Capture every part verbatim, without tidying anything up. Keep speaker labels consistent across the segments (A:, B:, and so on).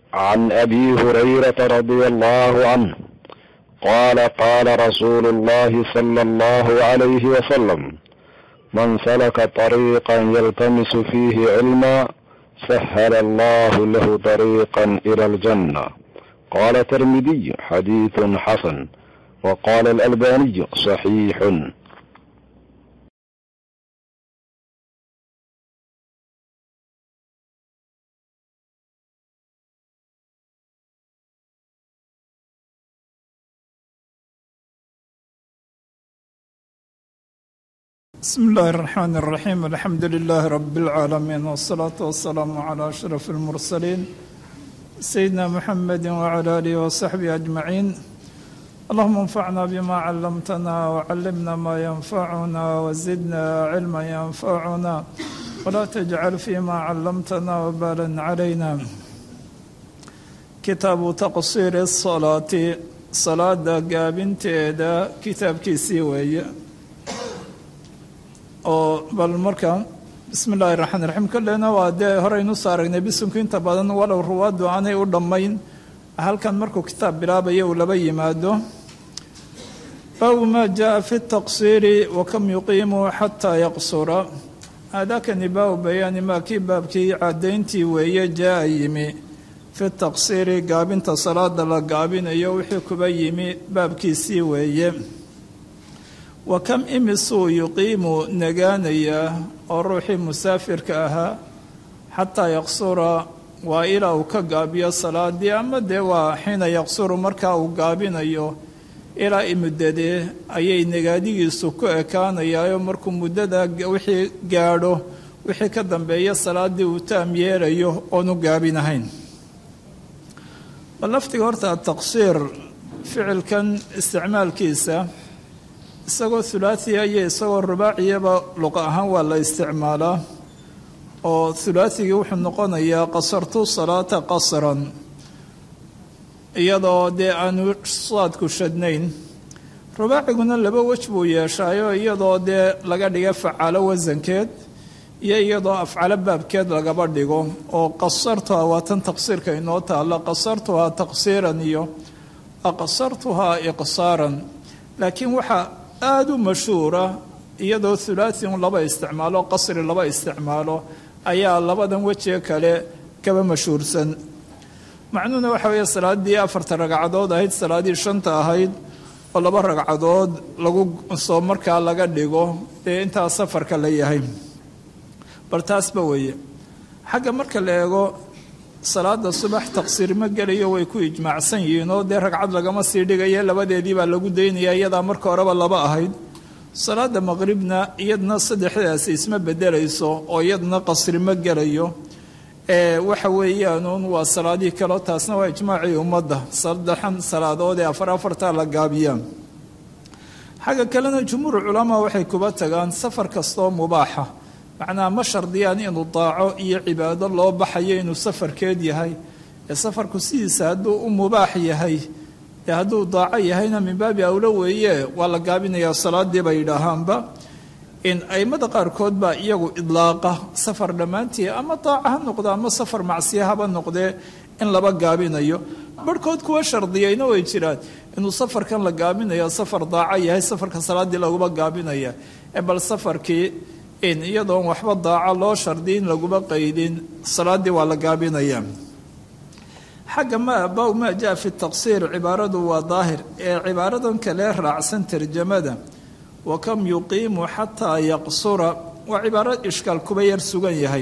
A: عن أبي هريرة رضي الله عنه قال قال رسول الله صلى الله عليه وسلم: من سلك طريقا يلتمس فيه علما سهل الله له طريقا إلى الجنة. قال الترمذي: حديث حسن. وقال الألباني: صحيح.
B: بسم الله الرحمن الرحيم. الحمد لله رب العالمين، والصلاة والسلام على أشرف المرسلين سيدنا محمد وعلى آله وصحبه أجمعين. اللهم انفعنا بما علمتنا وعلمنا ما ينفعنا وزدنا علما ينفعنا ولا تجعل فيما علمتنا وبالا علينا. كتاب تقصير الصلاة، صلاة قابنتيدا كتاب كيسي وي oo bal marka bismillaahi raxmaani raxiim kaleena waa dee horeynu soo aragnay bisunka inta badan walow ruwaadu aanay u dhammayn halkan markuu kitaab bilaabaya uu laba yimaado. baabu maa jaa fi taqsiiri wa kam yuqiimu xataa yaqsura. haadakani baabu bayaani maa kii baabkii caddayntii weeye jaa yimi fi taqsiiri gaabinta salaada la gaabinayo wixii kuba yimi baabkiisii weeye. wa kam imisuu yuqiimu nagaanayaa oo ruuxii musaafirka ahaa xataa yaqsura waa ilaa uu ka gaabiyo salaadii, ama dee waa xiina yaqsuru markaa uu gaabinayo ilaa imuddadee ayay nagaadigiisu ku ekaanayaayo markuu muddada wixii gaadho wixii ka dambeeya salaadii uu taam yeelayo oonu gaabinahayn. bal laftiga horta taqsiir ficilkan isticmaalkiisa isagoo hulaathiya iyo isagoo rubaaciyaba luqa ahaan waa la isticmaalaa, oo hulaathigii wuxuu noqonayaa qasartu salaata qasran iyadoo dee aanu saadku shadnayn. rubaaciguna laba wej buu yeeshaayo iyadoo dee laga dhiga facaalo wasankeed iyo iyadoo afcalo baabkeed lagaba dhigo, oo qasartuhaa waa tan taqsiirka inoo taalla, qasartuhaa taqsiiran iyo aqsartuhaa iqsaaran. laakiin waxaa aada u mashhuura iyadoo hulaathi un laba isticmaalo qasri laba isticmaalo ayaa labadan wejiga kale kaba mashhuursan. macnuhuna waxa weeye salaaddii afarta ragcadood ahayd salaaddii shanta ahayd oo laba ragcadood lagu soo markaa laga dhigo dee intaa safarka la yahay. bal taasba weeye xagga marka la eego salaada subax taqsiir ma gelayo, way ku ijmaacsan yihiin oo dee ragcad lagama sii dhigayo, labadeedii baa lagu daynaya iyadaa marka horeba laba ahayd. salaada maqribna iyadna saddexdaasi isma bedelayso oo iyadna qasri ma gelayo. waxa weeyaanuun waa salaadii kaleo taasna waa ijmaacii ummadda, saddexan salaadood ee afar afartaa la gaabiyaan. xagga kalena jumhuur culamaa waxay kuba tagaan safar kastoo mubaaxa, macnaha ma shardiyaan inuu daaco iyo cibaado loo baxayo inuu safarkeed yahay, ee safarku sidiisa hadduu u mubaax yahay ee hadduu daaco yahayna min baabi awlo weeye waa la gaabinayaa salaadii bay yidhaahaanba. in aimada qaarkood baa iyagu idlaaqa safar dhammaantii ama daaco ha noqdo ama safar macsiya haba noqdee in laba gaabinayo. barhkood kuwa shardiyayna way jiraan inuu safarkan la gaabinayo safar daaco yahay, safarka salaaddii laguba gaabinaya, ee bal safarkii in iyadoon waxba daaco loo shardiyin laguma qaydin salaaddii waa la gaabinaya. xagga ma baaw maa jaa fi taqsiir cibaaradu waa daahir, ee cibaaradan kale raacsan tarjamada wa kam yuqiimu xataa yaqsura waa cibaaro ishkaal kuba yar sugan yahay,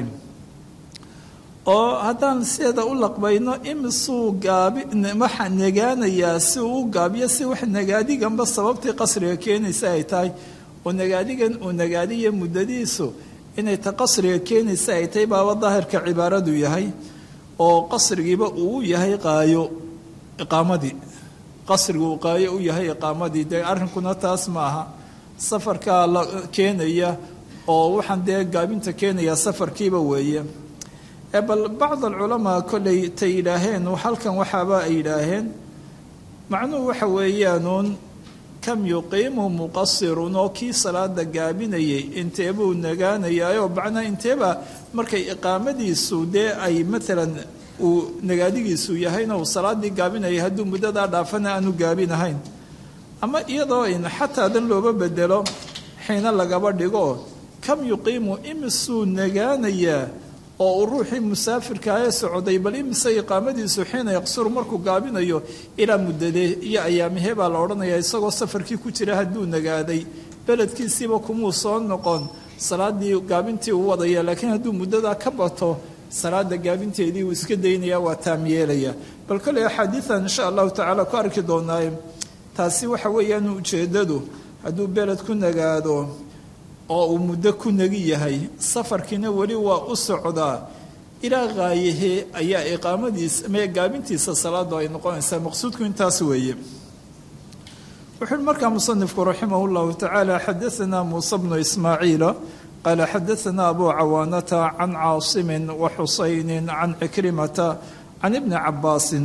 B: oo haddaan sideeda u laqbayno imisuu gaabi waxaa nagaanayaa si uu u gaabiyo si wax nagaadiganba sababtii qasriga keenaysa ay tahay, oo nagaadigan uu nagaadiya muddadiisu inay ta qasriga keenaysa ay tahay baaba daahirka cibaaradu yahay, oo qasrigiiba uu yahay qaayo iqaamadii, qasrigu uu qaayo u yahay iqaamadii. dee arrinkuna taas maaha, safarkaa la keenaya oo waxaan dee gaabinta keenaya safarkiiba weeye. ee bal bacd alculamaa kollay tay yidhaaheen halkan waxaaba ay yidhaaheen macnuhu waxa weeyaanuun kam yuqiimu muqasirun oo kii salaada gaabinayay inteebuu nagaanayaayoo bacnaa inteeba markay iqaamadiisu dee ay maalan uu nagaadigiisu yahayna uu salaadii gaabinaya hadduu muddadaa dhaafana aanu gaabinahayn ama iyadoo in xataa dan looba bedelo xiina lagaba dhigo kam yuqiimu imisuu nagaanayaa oo uu ruuxii musaafirkaa ee socday bal imise iqaamadiisu xiina yaqsuru markuu gaabinayo ilaa muddadee iyo ayaamihee baa la odhanayaa isagoo safarkii ku jira hadduu nagaaday beledkiisiiba kumuu soo noqon salaadii gaabintii uu wadaya laakiin hadduu muddadaa ka bato salaada gaabinteedii uu iska daynaya waa taam yeelaya bal kale axaadiidan insha allahu tacaala ku arki doonaaye taasi waxa weeyaan ujeeddadu hadduu beled ku nagaado oo uu muddo ku nagi yahay safarkiina weli waa u socdaa ilaa qaayahee ayaa iqaamadiisa mee gaabintiisa salaadu ay noqonaysaa maqsuudku intaas weeye wuxuu markaa musanifku raximah llahu tacaala xadaanaa muuse bnu ismaaciila qaala xadaanaa abu cawaanata can caasimin wa xusaynin can cikrimata can ibni cabaasin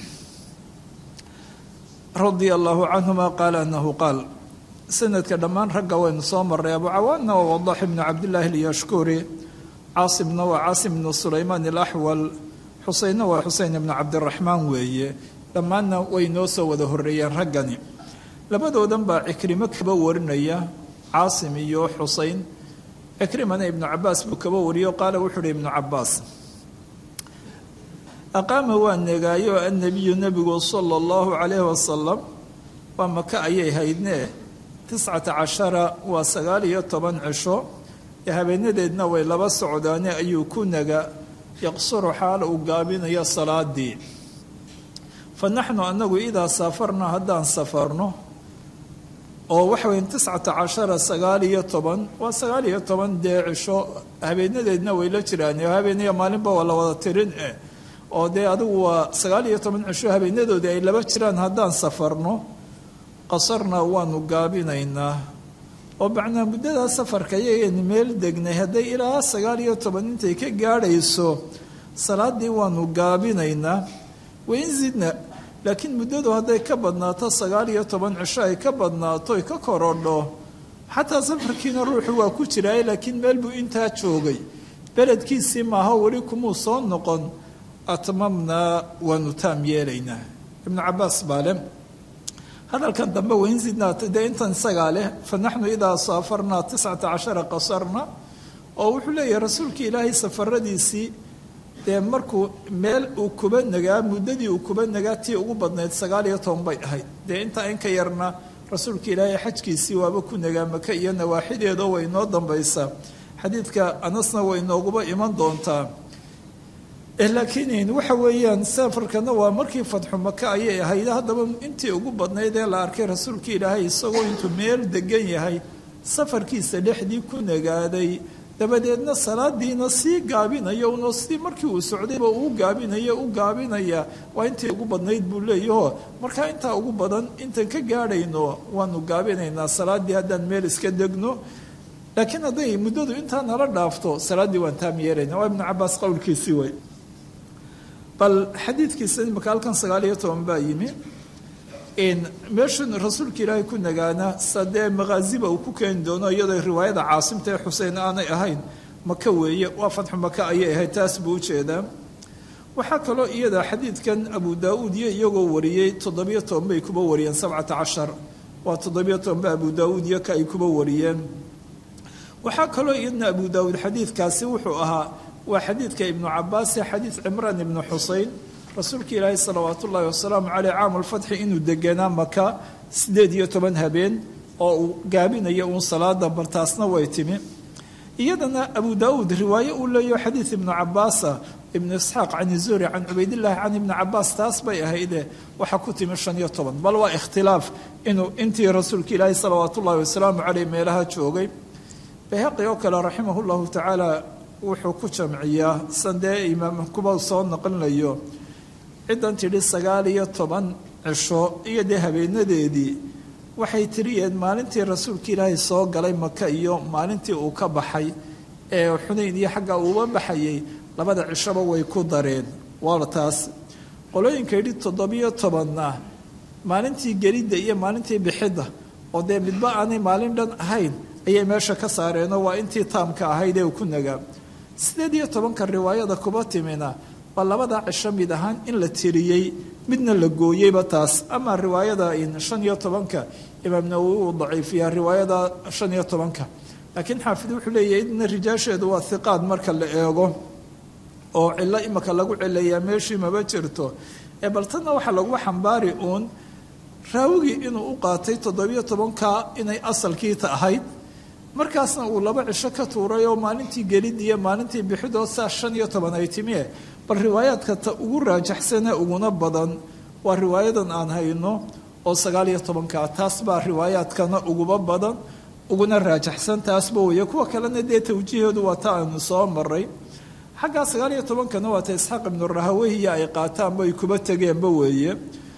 B: radia allahu canhuma qaala anahu qaal sanadka dhammaan ragga waynu soo maray abu cawaanna waa wadax ibnu cabdillaahi alyashkuri caasimna waa caasim ibnu sulaymaan alaxwal xuseynna waa xuseyn ibnu cabdiraxmaan weeye dhammaanna way noo soo wada horreeyeen raggani labadoodan baa cikrimo kaba warinaya caasim iyo xuseyn cikrimana ibnu cabaas buu kaba wariyo qaala wuxuu uhi ibnu cabaas aqaama waa negaayo annabiyu nebigu sala allahu calayhi wasalam waa maka ayay haydne tiscata cashara waa sagaal iyo toban cisho ee habeenadeedna way laba socdaane ayuu ku naga yaqsuru xaal uu gaabinayo salaadii fa naxnu annagu idaa saafarna haddaan safarno oo waxa weya tiscata cashara sagaal iyo toban waa sagaal iyo toban dee cisho habeenadeedna way la jiraan habeeniyo maalinba waa la wada tirin eh oo dee adigu waa sagaal iyo toban cisho habeenadoodii ay laba jiraan haddaan safarno qasarna waanu gaabinaynaa oo macnaa muddadaa safarka iyagaynu meel degnay hadday ilaa sagaal iyo toban intay ka gaadhayso salaadii waanu gaabinaynaa wain zidna laakiin muddadu hadday ka badnaato sagaal iyo toban cisho ay ka badnaato ay ka korodho xataa safarkiina ruuxu waa ku jiraaye laakiin meel buu intaa joogay beledkiisii maaha weli kumuu soo noqon atmamnaa waanu taam yeelaynaa ibnu cabaas baa le hadalkan dambe wain zidnaa dee intan isagaa leh fa naxnu idaa saafarnaa tiscata cashara qasarna oo wuxuu leeyahay rasuulka ilaahay safaradiisii dee markuu meel uu kuba nagaa muddadii uu kuba nagaa tii ugu badnayd sagaal iyo toban bay ahayd dee intaa in ka yarna rasuulka ilaahay xajkiisii waaba ku nagaa maka iyo nawaaxideedoo way inoo dambaysaa xadiidka anasna way inooguba iman doontaa laakiin waxa weeyaan safarkana waa markii fatxu maka ayay ahayd haddaba intii ugu badnayd ee la arkay rasuulka ilaahay isagoo intuu meel degan yahay safarkiisa dhexdii ku nagaaday dabadeedna salaadiina sii gaabinayo uno sidii markii uu socdayba uu gaabinayo u gaabinaya waa intii ugu badnayd buu leeyaho markaa intaa ugu badan intan ka gaadhayno waanu gaabinaynaa salaadii haddaan meel iska degno laakiin hadday muddadu intaa nala dhaafto salaaddii waan taam yeelayna waa ibnu cabaas qowlkiisii wey bal xadiidkiisa imaka halkan sagaal iyo toban baa yimi meeshan rasuulka ilaahay ku nagaana sadee maqaaziba uu ku keeni doono iyadoo riwaayada caasimta ee xusein aanay ahayn maka weeye waa fatxu maka ayay ahayd taas buu ujeedaa waxaa kaloo iyada xadiidkan abu daa-uud iyo iyagoo wariyey toddobiyo toban bay kuba wariyeen sabcata cashar waa toddobiyo tobanba abu daa-uud iyo ka ay kuba wariyeen waxaa kaloo iyadna abu daa-uud xadiidkaasi wuxuu ahaa waa xadiidka ibnu cabaas ee xadiid cimraan ibnu xusein rasuulka ilaahay salawaatu ullaahi wasalaamu caleyh caamulfatxi inuu deganaa maka siddeed iyo toban habeen oo uu gaabinayo uun salaada bal taasna way timi iyadana abu daa-uud riwaaye uu leeyaho xadiid ibnu cabaasa ibnu isxaaq can izuri can cubaydillaahi can ibni cabaas taas bay ahayde waxaa ku timi shan iyo toban bal waa ikhtilaaf inuu intii rasuulka ilaahay salawaatu ullaahi wasalaamu caleyh meelaha joogay bayhaqi oo kale raximah llahu tacaala wuxuu ku jamciyaa sandee imaam kuba soo noqonayo ciddan tidhi sagaal iyo toban cisho iyo dee habeenadeedii waxay tiriyeen maalintii rasuulka ilaahay soo galay maka iyo maalintii uu ka baxay ee xunayn iyo xagga uuba baxayay labada cishoba way ku dareen waa taas qolooyinka yidhi toddobiyo tobanna maalintii gelidda iyo maalintii bixidda oo dee midba aanay maalin dhan ahayn ayay meesha ka saareenoo waa intii taamka ahayd ee uu ku nagaa sideed iyo tobanka riwaayada kuba timina waa labada cisho mid ahaan in la tiriyey midna la gooyeyba taas. ama riwaayada shan iyo tobanka imaam nawowi uu daciifiyaa riwaayada shan iyo tobanka, laakiin xaafid wuxuu leeyahay idna rijaasheedu waa hiqaad marka la eego oo cilo imaka lagu cileeyaa meeshii maba jirto. ee bal tanna waxaa lagu xambaari uun raawigii inuu u qaatay toddobiyo tobanka inay asalkii ahayd, markaasna uu laba cisho ka tuuray oo maalintii gelid iyo maalintii bixidoo saa shan iyo toban ay timi. bal riwaayaadka ta ugu raajaxsane uguna badan waa riwaayadan aan hayno oo sagaal iyo tobanka, taas baa riwaayaadkana uguba badan uguna raajaxsan taasba weeye. kuwa kalena dee tawjiihoodu waa ta aanu soo maray. xaggaa sagaal iyo tobankana waa ta isxaaq ibnu rahaweyhiya ay qaataanba ay kuba tegeenba weeye.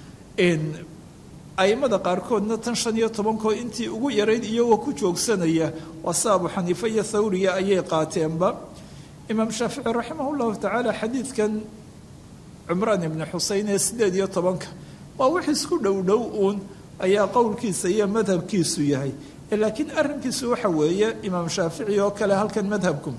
B: aimada qaarkoodna tan shan iyo tobankoo intii ugu yarayd iyagoo ku joogsanaya waa sa abu xaniife iyo thawriya ayay qaateenba. imaam shaafici raximah llahu tacaala xadiidkan cumraan ibni xuseyn ee sideed iyo tobanka waa wix isku dhow dhow uun ayaa qowlkiisa iyo madhabkiisu yahay. laakiin arrinkiisu waxa weeye imaam shaafici oo kale halkan madhabku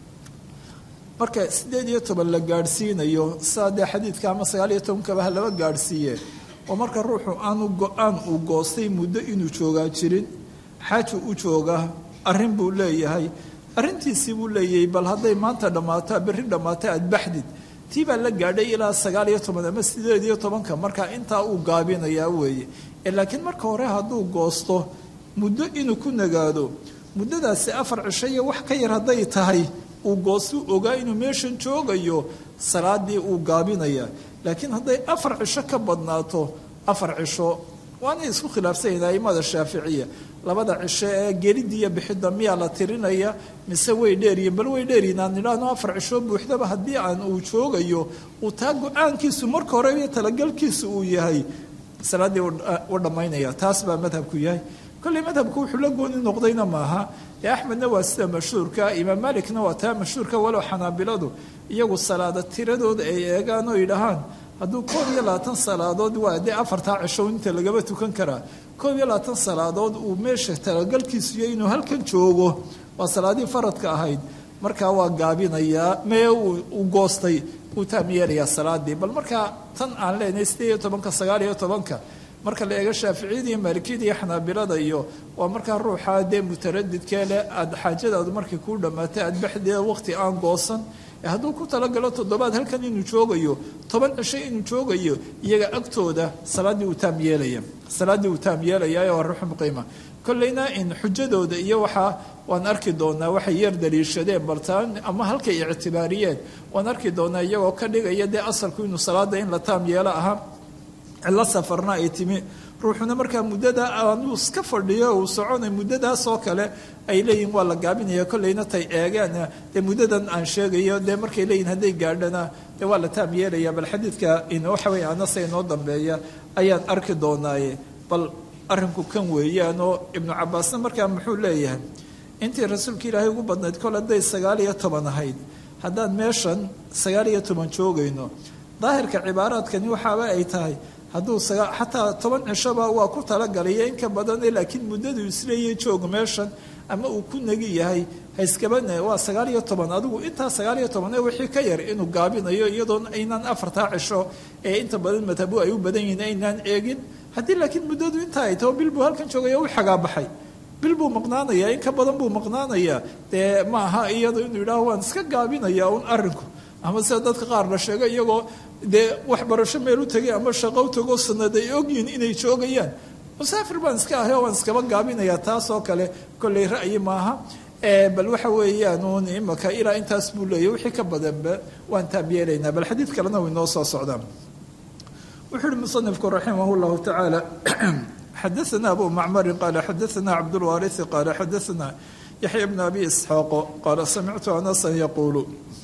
B: marka sideed iyo toban la gaadhsiinayo saa dee xadiidka ama sagaal iyo tobankaba ha laba gaadhsiiye oo marka ruuxu aanu go-aan uu goostay muddo inuu joogaa jirin, xaaju u jooga arrin buu leeyahay, arrintiisii buu leeyahay bal hadday maanta dhammaato berri dhammaato aad baxdid, tii baa la gaadhay ilaa sagaal iyo toban ama sideed iyo tobanka, marka intaa uu gaabinayaa weeye. laakiin marka hore hadduu goosto muddo inuu ku nagaado, muddadaasi afar cisho iyo wax ka yar hadday tahay uu goostu ogaa inuu meeshan joogayo, salaadii uu gaabinayaa. laakiin hadday afar cisho ka badnaato, afar cisho waanay isku khilaafsanyahin aimada shaaficiya, labada cisho ee gelidii iyo bixidda miyaa la tirinaya mise way dheeriyin? bal way dheeriyin aan nidhaahno afar cisho buuxdaba haddii aan uu joogayo uu taa go-aankiisu marka hore iyo talagalkiisu uu yahay, salaaddii u dhammaynaya. taas baa madhabku yahay. kolley madhabku wuxuu la gooni noqdayna maaha, ee axmedna waa sida mashhuurka, imaam malikna waa taa mashhuurka, walow xanaabiladu iyagu salaada tiradooda ay eegaan oo yidhahaan hadduu koob iyo labaatan salaadood waa dee afartaa cisho inta lagaba tukan karaa, koob iyo labaatan salaadood uu meesha talagalkiisu yahay inuu halkan joogo, waa salaadii faradka ahayd, markaa waa gaabinayaa mee uu goostay uu taam yeelayaa salaadii. bal markaa tan aan leenahay sideed iyo tobanka sagaal iyo tobanka marka la eego shaaficiyada iyo maalikiyada iyo xanaabilada iyo waa markaa ruuxa dee mutaradidkee leh aad xaajadaadu markay kuu dhammaatay aad baxdeeda waqti aan goosan, hadduu ku talagalo toddobaad halkan inuu joogayo, toban cisho inuu joogayo, iyaga agtooda salaaddii uu taam yeelaya salaaddii uu taam yeelaya waa ruux muqiima. kolleyna in xujadooda iyo waxaa waan arki doonaa waxay yar daliishadeen baltaan ama halkay ictibaariyeen waan arki doonaa iyagoo ka dhigaya dee asalku inuu salaada in la taam yeelo ahaa, cilo safarna ay timi, ruuxuna markaa muddada aanuu iska fadhiyo uu soconay muddadaas oo kale ay leeyihin waa la gaabinaya. kolleyna tay eegeen dee muddadan aan sheegayo dee markay leeyihin hadday gaadhana dee waa la taam yeelaya. bal xadiidka waxa wey anasa inoo dambeeya ayaan arki doonaaye. bal arrinku kan weeyaan oo ibnu cabaasna markaa muxuu leeyahay intii rasuulka ilaahay ugu badnayd kol hadday sagaal iyo toban ahayd, haddaan meeshan sagaal iyo toban joogayno, daahirka cibaaraadkani waxaaba ay tahay hadduu xataa toban cishoba waa ku talagalaya in ka badan, laakiin muddadu isleeyahay joog meeshan ama uu ku negi yahay hayskabane waa sagaal iyo toban, adigu intaa sagaal iyo toban ee wixii ka yar inuu gaabinayo iyadoon aynaan afartaa cisho ee inta badan madhabu ay u badan yihiin aynaan eegin. haddii laakiin muddadu intaa ay taho bil buu halkan joogaya u xagaa baxay, bil buu maqnaanayaa, in ka badan buu maqnaanayaa, dee ma aha iyado inuu yidhaaho waan iska gaabinaya un arrinku. ama sida dadka qaar la sheego iyagoo dee waxbarasho meel u tegay ama shaqo u tagoo sanad ay ogyihiin inay joogayaan, musaafir baan iska ahay oo waan iskaba gaabinayaa, taas oo kale kolley ra'yi maaha. bal waxa weeyaan uun imaka ilaa intaas buu leeyahy, wixii ka badanba waan taab yeelaynaa. bal xadiid kalena way noo soo socdaan. wuxuu uhi musanifku raximah llahu tacaala xadaana abu macmarin qaala xadaana cabdulwaariثi qaala xadaana yaxya bn abi isxaaqo qaala samictu anasan yaquulu.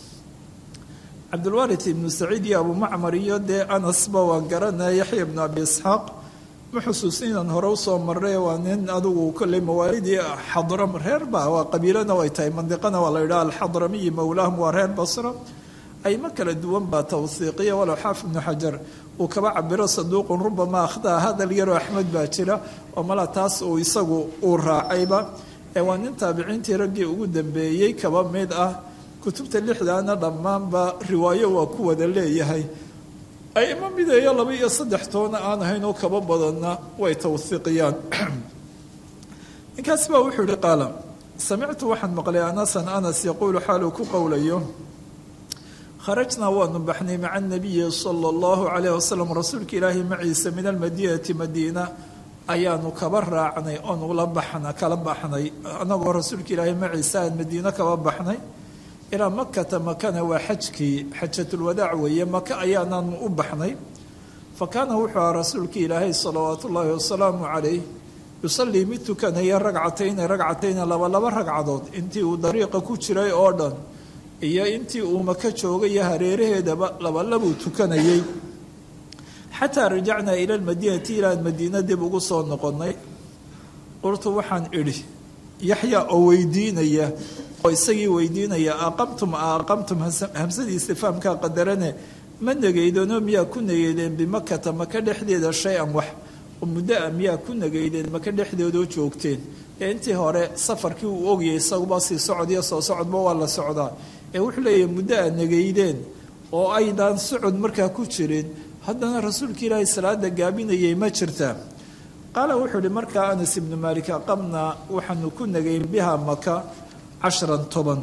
B: cabdulwaariث ibnu saciid iyo abu macmar iyo dee anasba waan garanaya. yaxya bnu abi isxaaq ma xusuusin inaan hore usoo maray, waa nin adigu kolley mawaalidii xadram reerba waa qabiilana way tahay, mandiqana waa la yidhaha alxadramiyi mowlaahum waa reer basra. ayma kala duwan baa tawhiiqiya, walow xaafid ibnu xajar uu kaba cabiro saduuqun rubama akhdaa, hadal yaroo axmed baa jira oo mala taas uu isagu uu raacayba. ee waa nin taabiciintii raggii ugu dambeeyey kaba mid ah, kutubta lixdaana dhammaanba riwaayo waa ku wada leeyahay aimo mideeyo laba iyo saddex toona aan ahayn oo kaba badanna way tawhiiqiyaan ninkaas baa wuxuu yihi qaala samictu waxaan maqlay anasan anas yaquulu xaaluu ku qowlayo kharajnaa waanu baxnay maca anabiyi sala allahu calayh wasalam rasuulka ilaahi maciisa min almadiinati madiina ayaanu kaba raacnay oonu la baxna kala baxnay anagoo rasuulka ilaahi maciisa aan madiino kaba baxnay ilaa makata makana waa xajkii xajatulwadaac weeye maka ayaanaanu u baxnay fa kaana wuxuu aha rasuulka ilaahay salawaatu ullaahi wasalaamu calayh yusallii mid tukanaya ragcatayni ragcatayni laba laba ragcadood intii uu dariiqa ku jiray oo dhan iyo intii uu maka joogay hareeraheedaba laba labuu tukanayay xataa rajacnaa ila lmadiinati ilaan madiina dib ugu soo noqonnay qultu waxaan idhi yaxya oo weydiinaya oo isagii weydiinaya aqamtum a aqamtum hamsadii istifaamkaa qadarane ma negeydanoo miyaa ku negeydeen bimakata maka dhexdeeda shay-an wax oo muddo a miyaa ku negeydeen maka dhexdeedoo joogteen ee intii hore safarkii uu ogayay isaguba sii socod iyo soo socodba waa la socdaa ee wuxuu leeyahay muddo a negeydeen oo aydaan socod markaa ku jirin haddana rasuulka ilaahay salaada gaabinayay ma jirtaa qaala wuxuu ihi markaa anas ibnu maalik aqamnaa waxaanu ku negeyn biha maka cashran toban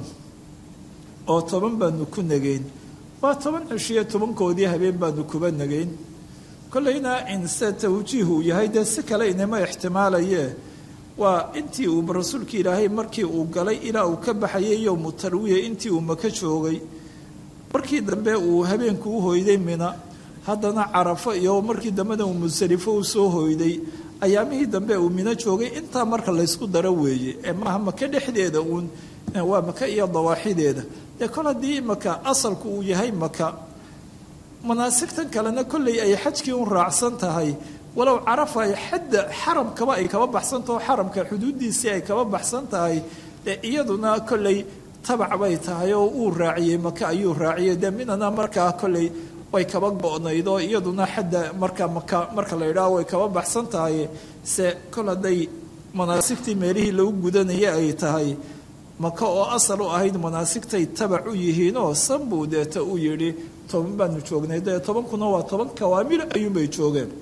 B: oo toban baanu ku negeyn waa toban cishiyo tobankoodii habeen baanu kuba negeyn kollayna in se tawjiih uu yahay dee si kale inama ixtimaalaye waa intii uu rasuulka ilaahay markii uu galay ilaa uu ka baxayay yowmu tarwiya intii uu maka joogay markii dambe uu habeenku u hoyday mina haddana carafo iyo markii dambena uu musalifo u soo hoyday ayaamihii dambe uu mino joogay intaa marka laysku daro weeye ee maaha maka dhexdeeda uun waa maka iyo dawaaxideeda dee kol haddii imaka asalku uu yahay maka manaasigtan kalena kolley ay xajkii un raacsan tahay walow carafa ay xadda xaramkaba ay kaba baxsantaho xaramka xuduuddiisii ay kaba baxsan tahay dee iyaduna kolley tabac bay tahay oo uu raaciyey maka ayuu raaciyey dee minana markaa kolley way kaba go-nayd oo iyaduna xadda marka maka marka la yidhaaho way kaba baxsan tahay se kol hadday manaasigtii meelihii lagu gudanaya ay tahay maka oo asal u ahayd manaasigtay tabac u yihiinoo sanbuu deeta u yidhi toban baanu joognay dee tobankuna waa toban kawaamil ayuunbay joogeen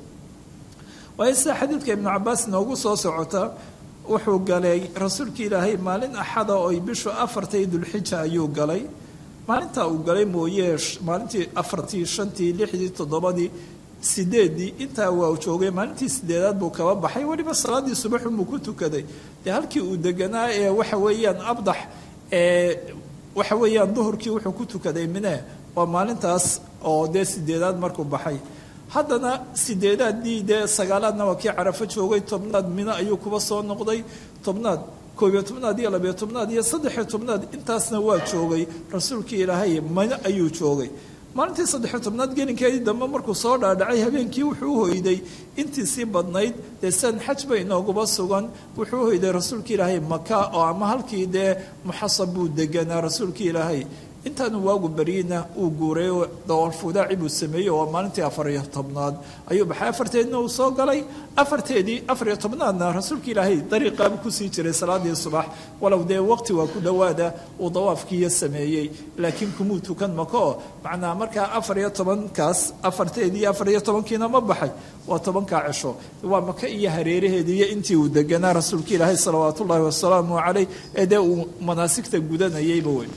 B: waayo sida xadiidka ibnu cabaas noogu soo socota wuxuu galay rasuulka ilaahay maalin axada oo ay bishu afartay dulxija ayuu galay maalintaa uu galay mooye maalintii afartii shantii lixdii toddobadii sideeddii intaa waa joogay maalintii sideedaad buu kaba baxay weliba salaadii subaxunbuu ku tukaday dee halkii uu deganaa ee waxa weeyaan abdax ee waxa weeyaan duhurkii wuxuu ku tukaday mine waa maalintaas oo dee sideedaad markuu baxay haddana sideedaadii dee sagaalaadna waa kii carafo joogay tobnaad mino ayuu kuba soo noqday tobnaad koobiyo tobnaad iyo labiyo tobnaad iyo saddexiyo tobnaad intaasna waa joogay rasuulkii ilaahay mino ayuu joogay maalintii saddexiyo tobnaad gelinkeedii dambe markuu soo dhaadhacay habeenkii wuxuu u hoyday intii sii badnayd dee san xaj bay inooguba sugan wuxuu u hoyday rasuulka ilaahay maka oo ama halkii dee muxasab buu deganaa rasuulka ilaahay intaanu waagu baryina uu guuray oo dawalfudaaci buu sameeyey oo maalintii afariyo tobnaad ayuu baxay afarteedina uu soo galay afarteedii afariyo tobnaadna rasuulka ilaahay dariiqaabu kusii jiray salaadii subax walow dee waqti waa ku dhowaada uu dawaafkiiyo sameeyey laakiin kumuu tukan makaoo macnaa markaa afariyo tobankaas afarteedii afariyo tobankiina ma baxay waa tobankaa cisho waa maka iyo hareeraheedii iyo intii uu deganaa rasuulka ilaahay salawaatu ullaahi wasalaamu caleyh ee dee uu manaasigta gudanayeyba wey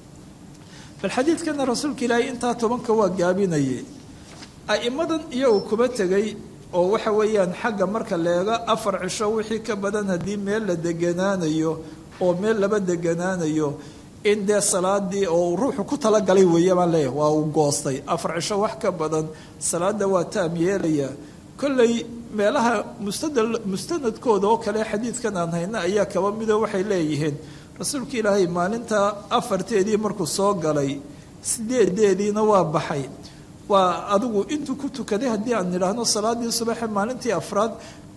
B: bal xadiidkana rasuulka ilaahay intaa tobanka waa gaabinayay a'imadan iyagu kuba tegay oo waxa weeyaan xagga marka leega afar cisho wixii ka badan haddii meel la deganaanayo oo meel laba deganaanayo in dee salaadii oo ruuxu ku talagalay weeye baan leeyahay waa uu goostay afar cisho wax ka badan salaada waa taam yeelaya kolley meelaha mustadal mustanadkooda oo kale xadiidkan aan hayna ayaa kaba mido waxay leeyihiin rasuulka ilaahay maalinta afarteedii markuu soo galay sideedeediina waa baxay waa adigu intuu ku tukaday haddii aan nidhaahno salaadii subaxe maalintii afraad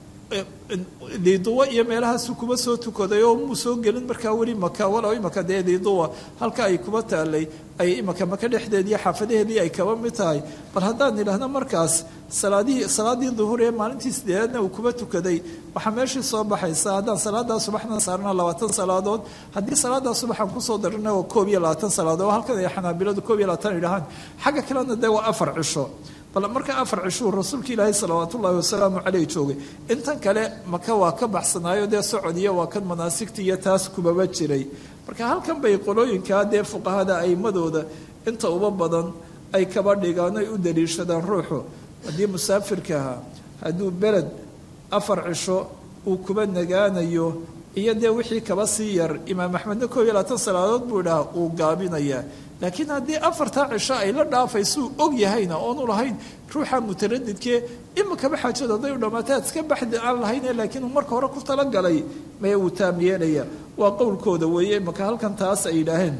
B: diiduwa iyo meelahaasu kuba soo tukaday oo muu soo gelin markaa weli maka walow imaka dee diiduwa halka ay kuba taalay ay imaka maka dhexdeedii xaafadaheedii ay kaba mid tahay bal haddaan nidhaahno markaas salaadihii salaadii duhur ee maalintii sideedaadna uu kuba tukaday waxaa meeshii soo baxaysa haddaan salaadaa subaxna saarna labaatan salaadood haddii salaadaa subaxan kusoo darana waa koob iyo labaatan salaadood oo halkan ay xanaabiladu koob iyo labaatan idhahaan xagga kalena dee waa afar cisho bal marka afar cishuu rasuulka ilaahay salawaat ullaahi wasalaamu caleyh joogay intan kale maka waa ka baxsanaayo dee socod iyo waa kan manaasigta iyo taas kubaba jiray marka halkan bay qolooyinkaa dee fuqahada aimadooda inta uba badan ay kaba dhigaan ay u daliishadaan ruuxu haddii musaafirka ahaa hadduu beled afar cisho uu kuba nagaanayo iyo dee wixii kaba sii yar imaam axmedna koob iyo labaatan salaadood buu idhaha uu gaabinayaa laakiin haddii afartaa cisho ay la dhaafaysuu og yahayna oonu lahayn ruuxa mutaradidkee imikaba xaajada hadday u dhammaatay ad iska baxdi aan lahayne laakiin uu marka hore ku talagalay maya uu taam yeelaya waa qowlkooda weeye imaka halkan taas ay yidhaaheen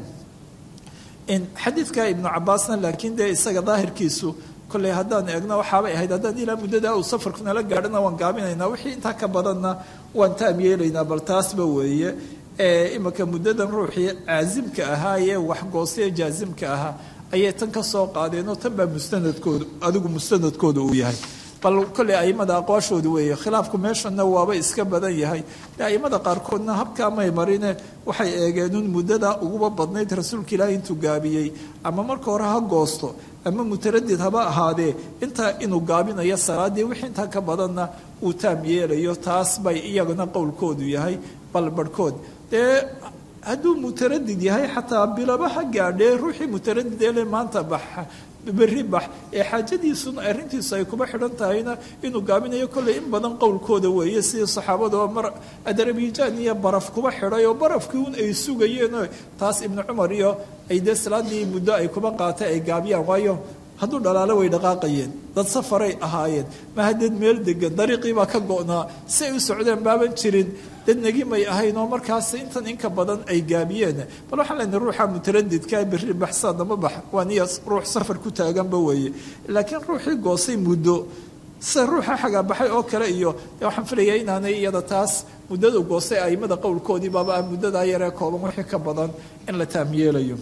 B: xadiidka ibnu cabaasna laakiin dee isaga daahirkiisu kolley haddaan eegno waxaabay ahayd haddaan ilaa muddadaa uu safarku nala gaadhana waan gaabinaynaa wixii intaa ka badanna waan taam yeelaynaa bal taasba weeye imika muddadan ruuxii caasimka ahaa ee waxgoostay ee jaasimka ahaa ayay tan ka soo qaadeenoo tan baa mustanadkoodu adigu mustanadkooda uu yahay bal kolley aimada aqwaashooda weeye khilaafku meeshana waaba iska badan yahay aimada qaarkoodna habkaa may marine waxay eegeenun muddadaa uguba badnayd rasuulka ilaahi intuu gaabiyey ama marka hore ha goosto ama mutaradid haba ahaadee intaa inuu gaabinayo salaadii wixii intaa ka badanna uu taam yeelayo taas bay iyagana qowlkoodu yahay bal barhkood dee hadduu mutaradid yahay xataa bilaba ha gaadhee ruuxii mutaradid eele maanta bax berri bax ee xaajadiisuna arrintiisu ay kuba xidhan tahayna inuu gaabinayo kolley in badan qowlkooda weeye sidii saxaabadoo mar adarabijaan iyo baraf kuba xidhay oo barafkii un ay sugayeen taas ibnu cumar iyo ay dee salaadii muddo ay kuba qaatay ay gaabiyaan waayo hadduu dhalaalo way dhaqaaqayeen dad safaray ahaayeen mahadeed meel degan dariiqii baa ka go'naa si ay u socdeen baaban jirin dad negimay ahayn oo markaas intan inka badan ay gaabiyeen bal waxaan leenahay ruuxa mutaradidka berri baxsaadama bax waa niya ruux safar ku taaganba weeye laakiin ruuxii goosay muddo sida ruuxa xagaa baxay oo kale iyo waxaan filayaa inaanay iyada taas muddada goostay aimada qowlkoodii baaba ah muddadaa yaree kooban wixii ka badan in la taam yeelayo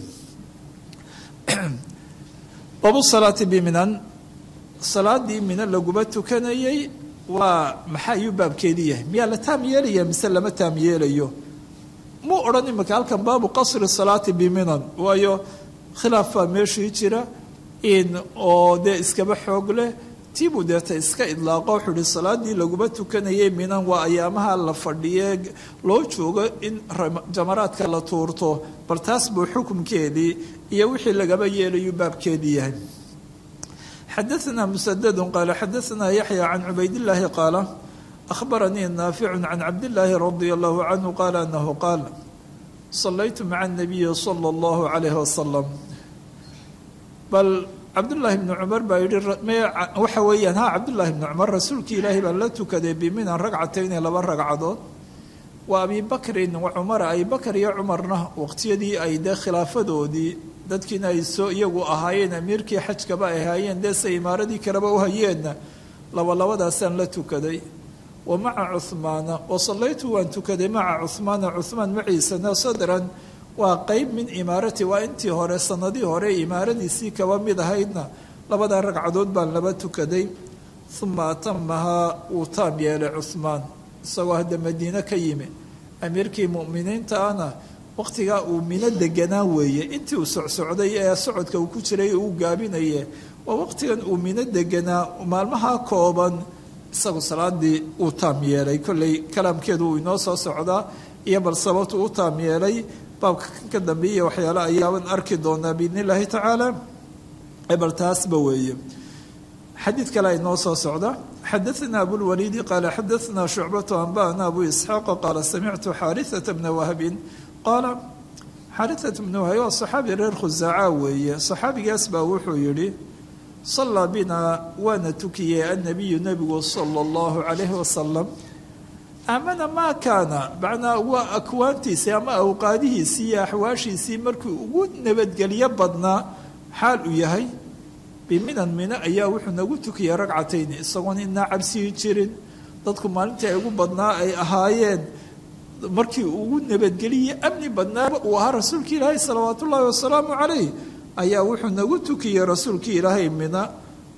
B: babu salaati biminan salaadii mina laguba tukanayay waa maxaa ayuu baabkeedii yahay miyaa la taam yeelaya mise lama taam yeelayo muu odhan imika halkan baabu qasri salaati biminan waayo khilaaf baa meeshii jira in oo dee iskaba xoog leh tiibuu deeta iska idlaaqo wuxuu ihi salaadii laguba tukanayay minan waa ayaamaha la fadhiye loo joogo in jamaraadka la tuurto bal taas buu xukumkeedii iyo wixii lagaba yeelayuu baabkeedii yahay xadaثna mسdd qال xadaثna yaحyى can cubayd الlahi qaala أخbaranii naafic can cabdالlahi radي الlah canhu qaala anahu qaal صalaytu maca الnabiyi slى الlahu عalayh wasalam bal cabdالlahi bni cumar baa yihi waxa weeyaan ha cabdالlahi bni cumar rasuulkii ilaahi baa la tukaday biminan ragcatayni laba ragcadood wa abi bakrin wa cumara abi bakr iyo cumarna waqtiyadii ay dee khilaafadoodii dadkiina ay soo iyagu ahaayeen amiirkii xajkaba ay ahaayeen dee se imaaradii kaleba u hayeenna laba labadaasaan la tukaday wa maca cuhmaana wa sallaytu waan tukaday maca cuhmaana cuhmaan maciisana sadran waa qeyb min imaarati waa intii hore sanadii hore imaaradiisii kaba mid ahaydna labadaa ragcadood baan laba tukaday uma atamahaa wuu taam yeelay cuhmaan isagoo hadda madiine ka yimi amiirkii mu'miniinta ahna waqtigaa uu mino deganaa weeye intii uu socsocday ee socodka uu ku jiray uu gaabinaye waa waqtigan uu mino deganaa maalmaha kooban isagu salaadii uu taam yeelay kolley kalaamkeedu uu inoo soo socdaa iyo bal sababtu u taam yeelay baabka kan ka dambeeya waxyaale ayaaban arki doonaa biidni illaahi tacaala bal taasba weeye xadiid kale inoo soo socda xadaثna abulwaliidi qaala xadaثna shucbatu anba'ana abu isxaaqa qaala samictu xaariثata bna wahbin qaala xaariثata bna wahbi waa صaxaabi reer khusaaca weeye صaxaabigaas baa wuxuu yihi صalaa bina waana tukiyey annabiyu nebigu salى اllahu عalayhi wasalam amana maa kaana macnaa waa akwaantiisii ama awqaadihiisii iyo axwaashiisii markii ugu nabadgelyo badnaa xaal uu yahay biminan mino ayaa wuxuu nagu tukiyey ragcatayni isagoon inaa cabsiyi jirin dadku maalintii ay ugu badnaa ay ahaayeen markii ugu nabadgeliye amni badnaaba uu ahaa rasuulkii ilaahay salawaat ullaahi wasalaamu calayh ayaa wuxuu nagu tukiyey rasuulkii ilaahay mina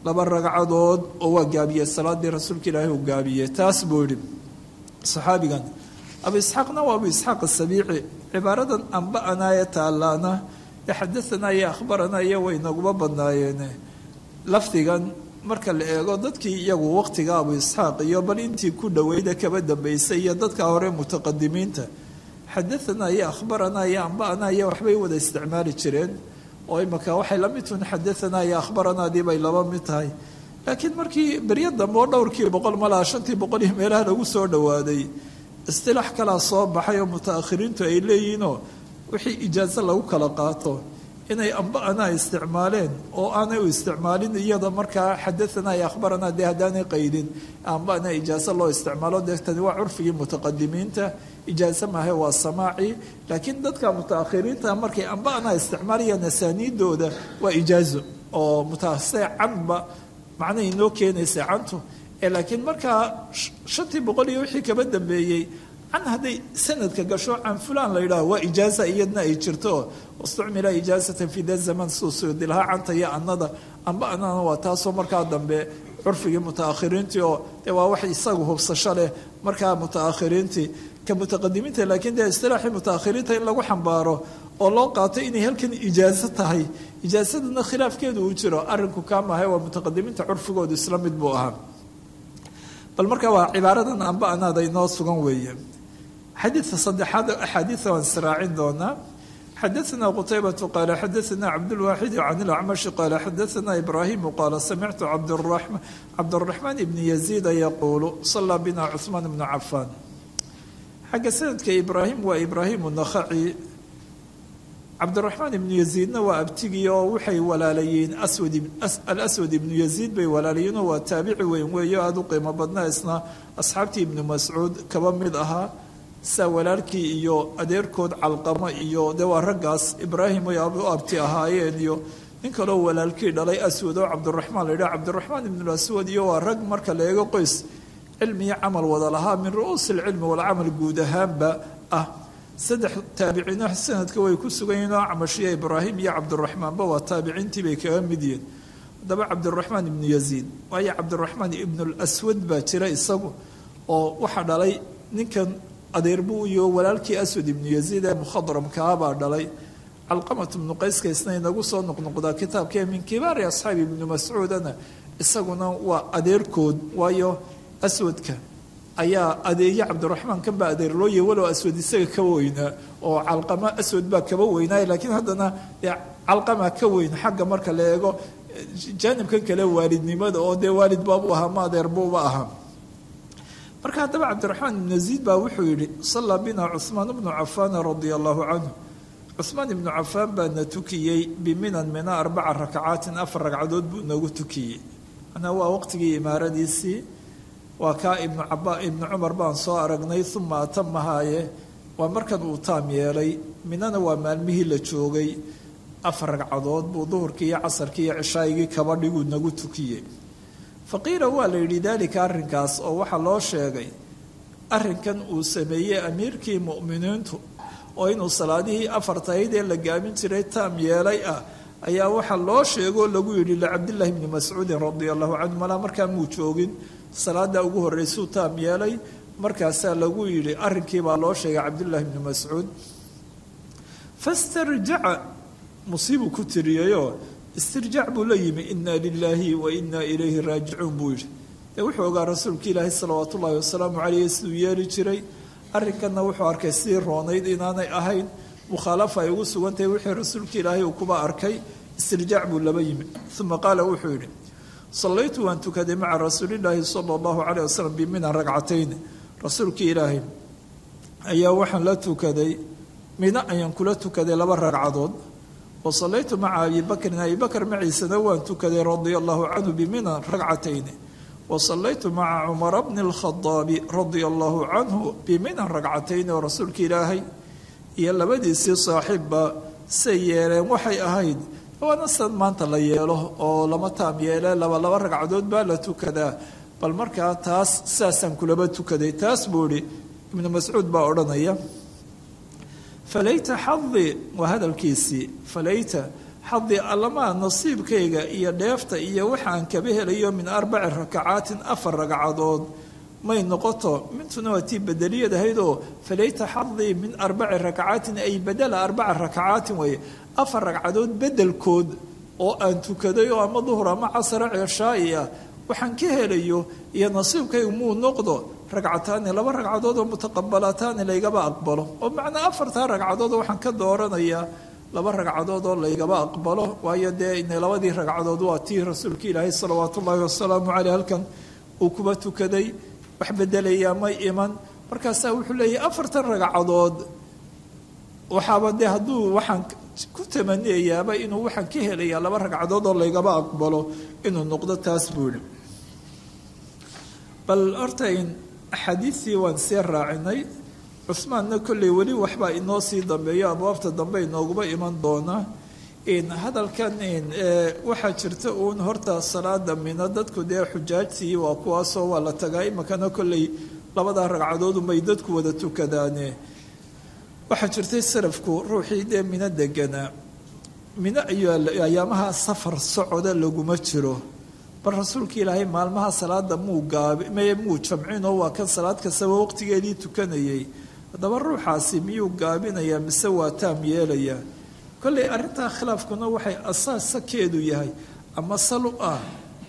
B: laba ragcadood oo waa gaabiyey salaadii rasuulka ilaahay uu gaabiyey taas buu yidhi saxaabigan abu isxaaqna waa abu isxaaq asabiici cibaaradan anba'anaaye taallaana ee xadaanaa iyo akhbaranaya way naguma badnaayeene lafdigan marka la eego dadkii iyagu waqtiga abu isxaaq iyo bal intii ku dhoweyda kaba dambaysay iyo dadka hore mutaqadimiinta xadaanaa iyo akhbaranaa iyo anba'anaa iyo waxbay wada isticmaali jireen oo imaka waxay la mid tuhin xadaanaa iyo akhbaranaadii bay laba mid tahay laakiin markii beryo dambe oo dhowrkii boqol malaa shantii boqol iyo meelaha lagu soo dhowaaday istilaax kalaa soo baxay oo mutaakhiriintu ay leeyihiinoo wixii ijaaso lagu kala qaato inay anba'anaa isticmaaleen oo aanay u isticmaalin iyada markaa xadaanaa iyo akhbaranaa dee haddaanay qaydin anba'anaa ijaaso loo isticmaalo dee tani waa curfigii mutaqadimiinta ijaaso maahe waa samaaci laakiin dadka mutaakhiriinta markay anba'anaa isticmaalayaan asaaniidooda waa ijaazo oo mutaasee canba macnaha inoo keenaysa cantu ee laakiin markaa shantii boqol iyo wixii kaba dambeeyey can hadday sanadka gasho can fulan la yidhaho waa ijaaza iyadna ay jirto istucmila ijaazatan fi da zaman suusuudi lahaa canta iyo annada anba'anana waa taasoo markaa dambe curfigii mutaakhiriintii oo dee waa wax isagu hubsasho leh markaa mutaakhiriintii ka mutaqadimiinta laakiin dee istilaaxii mutaakhiriinta in lagu xambaaro oo loo qaato inay halkan ijaazo tahay ijaasadana khilaafkeedu uu jiro arrinku kaa maahay waa mutaqadimiinta curfigoodu isla mid buu ahaa bal markaa waa cibaaradan anba'anaada inoo sugan weeye xadiidka saddexaad axaadiida waan israacin doonaa xadaثna qtaybة qال xadaثna cabdالواxid can الأcmaشh qال xadaثna ibrahim qال samictu cabdالرaحman بn يزيid yquul صalىa bna cثmaan بn cafan xagga sanadka ibrahim waa ibrahim النakhaci cabdالرaحmaan ibnu يزيidna waa abtigii oo waxay walaalayiin alaswad ibnu يزيid bay walaalayiinoo waa taabici weyn weeyo aada u qiimo badna isna asxaabtii ibnu mascuud kaba mid ahaa saa walaalkii iyo adeerkood calqamo iyo dee waa raggaas ibraahim ay u abti ahaayeen iyo nin kaleo walaalkii dhalay aswad oo cabdiraxmaan la yidhaha cabdiraxmaan ibnulaswad iyo waa rag marka la eego qoys cilmi iyo camal wada lahaa min ru'uusi alcilmi walcamal guud ahaanba ah saddex taabiciino sanadka way ku sugan yihiin oo acmashiya ibraahim iyo cabdiraxmaanba waa taabiciintii bay kaga mid yihiin haddaba cabdiraxmaan ibnu yaziid waayo cabdiraxmaan ibnulaswad baa jira isagu oo waxaa dhalay ninkan adeer buu iyo walaalkii aswad ibnu yaziid ee mukhadramkaabaa dhalay calqamat ibnu qayska isna inagu soo noqnoqdaa kitaabkee min kibaari asxaabi ibnu mascuudana isaguna waa adeerkood waayo aswadka ayaa adeeya cabdiraxmaan kan baa adeer loo yahy walow aswad isaga ka weynaa oo calqama aswad baa kaba weynaaya laakiin haddana dee calqama ka weyn xagga marka la eego jaanibkan kale waalidnimada oo dee waalid baabuu ahaa ma adeer buuba ahaa marka haddaba cabdiraxmaan ibnu yaziid baa wuxuu yidhi sallaa bina cuhmaan ibnu cafaan radia allahu canhu cuhmaan ibnu cafaan baana tukiyey biminan mina arbaca rakcaatin afar ragcadood buu nagu tukiyey manaa waa waqtigii imaaradiisii waa kaa ibnu caba ibnu cumar baan soo aragnay uma atamahaaye waa markan uu taam yeelay minana waa maalmihii la joogay afar ragcadood buu duhurkii iyo casarkii iyo cishaayigii kabadhiguu nagu tukiyey faqiila waa la yidhi daalika arrinkaas oo waxaa loo sheegay arrinkan uu sameeyey amiirkii mu'miniintu oo inuu salaadihii afartahayd ee la gaabin jiray taam yeelay ah ayaa waxaa loo sheegoo lagu yidhi licabdillaahi bni mascuudin radia allahu canhu malaa markaa muu joogin salaada ugu horreysuu taam yeelay markaasaa lagu yidhi arrinkii baa loo sheegay cabdullaahi bni mascuud fastarjaca musiibuu ku tiriyayoo istirjaac buu la yimi inaa lilaahi wa inaa ilayhi raajicuun buu yidhi dee wuxuu ogaa rasuulka ilaahi salawaatu ullaahi wasalaamu caleyh siduu yeeli jiray arrinkanna wuxuu arkay sidii roonayd inaanay ahayn mukhaalafa ay ugu sugantahay wixii rasuulka ilaahay uu kuba arkay istirjaac buu laba yimi uma qaala wuxuu yidhi sallaytu waan tukaday maca rasuulillaahi sala allahu caleyh wasalam biminan ragcatayn rasuulkii ilaahay ayaa waxaan la tukaday mina ayaan kula tukaday laba ragcadood wasallaytu maca abi bakrin abi bakr maciisana waan tukaday radia allahu canhu biminan ragcatayn wasallaytu maca cumara bni alkhadaabi radia allahu canhu biminan ragcatayn oo rasuulka ilaahay iyo labadiisii saaxiibba say yeeleen waxay ahayd waana sad maanta la yeelo oo lama taam yeele laba laba ragcadood baa la tukadaa bal markaa taas saasaan kulaba tukaday taas buu idhi ibnu mascuud baa odhanaya falayta xadii waa hadalkiisii falayta xadi allamaa nasiibkayga iyo dheefta iyo waxaan kaba helayo min arbaci rakacaatin afar ragcadood may noqoto mintuna waa tii bedeliyad ahaydoo falayta xadii min arbaci rakacaatin ay badala arbaca rakacaatin weeye afar ragcadood bedelkood oo aan tukaday oo ama duhur ama casara ceshaai ah waxaan ka helayo iyo nasiibkaygu muu noqdo ragcataani laba ragcadood oo mutaqabalataani laygaba aqbalo oo macnaa afartaa ragcadood waxaan ka dooranayaa laba ragcadood oo laygaba aqbalo waayo dee ina labadii ragcadood waa tii rasuulka ilaahay salawaatu ullaahi wasalaamu caleyh halkan uu kuba tukaday wax bedelayaa may iman markaasaa wuxuu leeyahay afartan ragcadood waxaaba dee hadduu waxaan ku tamaniyayaaba inuu waxaan ka helayaa laba ragcadood oo laygaba aqbalo inuu noqdo taas buu yihi bal horta in axaadiistii waan sii raacinay cusmaanna kolley weli waxbaa inoo sii dambeeyo abwaabta dambe inooguba iman doona in hadalkan in waxaa jirta uun horta salaada mina dadku dee xujaajtii waa kuwaasoo waa la tagaa imakana kolley labadaa ragcadood umay dadku wada tukadaane waxaa jirtay salafku ruuxii dee mino deganaa mino ayuu ayaamaha safar socoda laguma jiro bal rasuulka ilaahay maalmaha salaada muu gaabi maye muu jamcinoo waa kan salaad kastaba waqtigeedii tukanayay haddaba ruuxaasi miyuu gaabinayaa mise waa taam yeelayaa kolley arrintaa khilaafkuna waxay asaasakeedu yahay ama sal u ah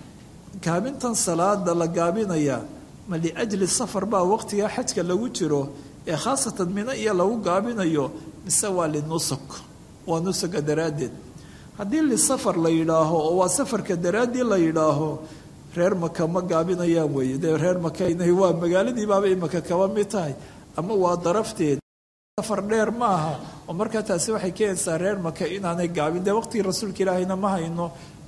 B: gaabintan salaada la gaabinayaa ma liajli safar baa waqtigaa xajka lagu jiro ee khaasatan mino iyo lagu gaabinayo mise waa linusuk waa nusuga daraaddeed haddii lisafar la yidhaaho oo waa safarka daraaddii la yidhaaho reer maka ma gaabinayaan weeye dee reer maka inay waa magaaladii baaba imaka kaba mid tahay ama waa darafteed safar dheer ma aha oo markaa taasi waxay keenaysaa reer maka inaanay gaabin dee waqtigii rasuulka ilaahayna ma hayno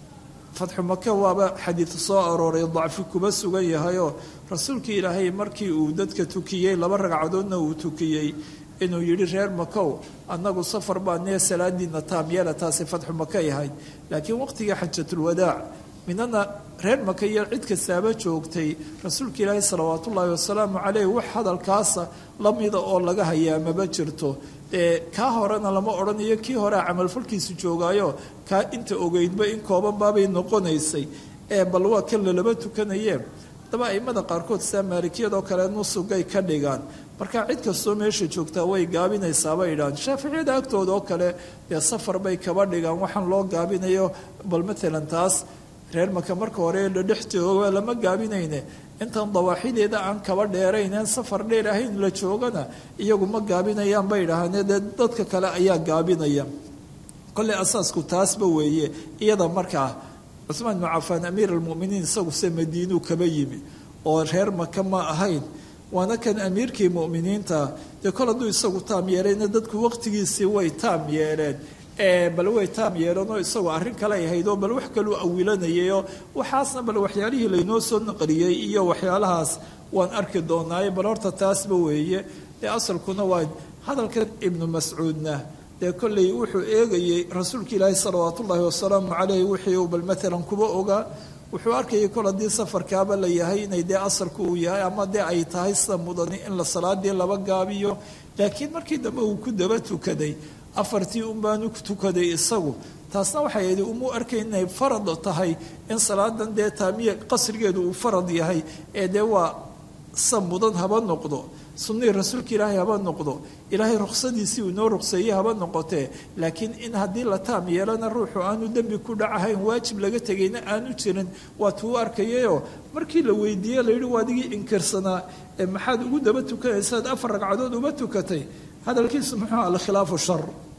B: fatxu maka waaba xadiid soo arooray dacfi kuba sugan yahayoo rasuulkii ilaahay markii uu dadka tukiyey laba ragcadoodna uu tukiyey inuu yidhi reer makow annagu safar baa nee salaadiina taam yeela taasi fatxu maka yahayd laakiin waqtigii xajatulwadaac minana reer maka iyo cid kastaaba joogtay rasuulka ilaahay salawaat ullaahi wasalaamu caleyh wax hadalkaasa lamida oo laga hayaa maba jirto ee kaa horena lama odhanayo kii horea camalfalkiisu joogaayo kaa inta ogeydba in kooban baabay noqonaysay ee bal waa kan lalaba tukanayeen haddaba aimada qaarkood sidaa maalikiyadoo kale nusugay ka dhigaan markaa cid kastoo meesha joogtaa way gaabinaysaabay idhahaan shaaficiyada agtooda oo kale dee safar bay kaba dhigaan waxaan loo gaabinayo bal matalan taas reer maka marka hore la dhex jooga lama gaabinayne intan dawaaxideeda aan kaba dheerayneen safar dheer ahayn la joogana iyagu ma gaabinayaan bay idhaahane dee dadka kale ayaa gaabinaya kolley asaasku taasba weeye iyada markaa cusmaan bnu cafaan amiir almu'miniin isagu se madiinuu kaba yimi oo reer maka ma ahayn waana kan amiirkii mu'miniinta dee kol hadduu isagu taam yeelayna dadku waqtigiisii way taam yeeleen bal way taam yeelanoo isagoo arrin kale ay ahayd oo bal wax kaluu awilanayayoo waxaasna bal waxyaalihii laynoo soo naqliyey iyo waxyaalahaas waan arki doonaaye bal horta taasba weeye dee asalkuna waa hadalkan ibnu mascuudna dee kolley wuxuu eegayey rasuulka ilaahi salawaat ullaahi wasalaamu caleyh wixii uu bal matalan kuba ogaa wuxuu arkayay kol haddii safarkaaba la yahay inay dee asalku uu yahay ama dee ay tahay sida mudani in la salaadii laba gaabiyo laakiin markii dambe uu ku daba tukaday afartii un baanu tukaday isagu taasna waxay ahayd umuu arkayn inay farad tahay in salaadan dee taamiya qasrigeedu uu farad yahay ee dee waa sa mudan haba noqdo sunnihii rasuulka ilaahay haba noqdo ilaahay ruksadiisii uu inoo rukseeyey haba noqotee laakiin in haddii la taam yeelana ruuxu aanu dembi ku dhacahayn waajib laga tegayna aanu jirin waa tuu arkayayoo markii la weydiiyey layidhi waa adigii inkirsanaa ee maxaad ugu daba tukanaysaad afar ragcadood uba tukatay hadalkiisu muxuu aha alkhilaafu shar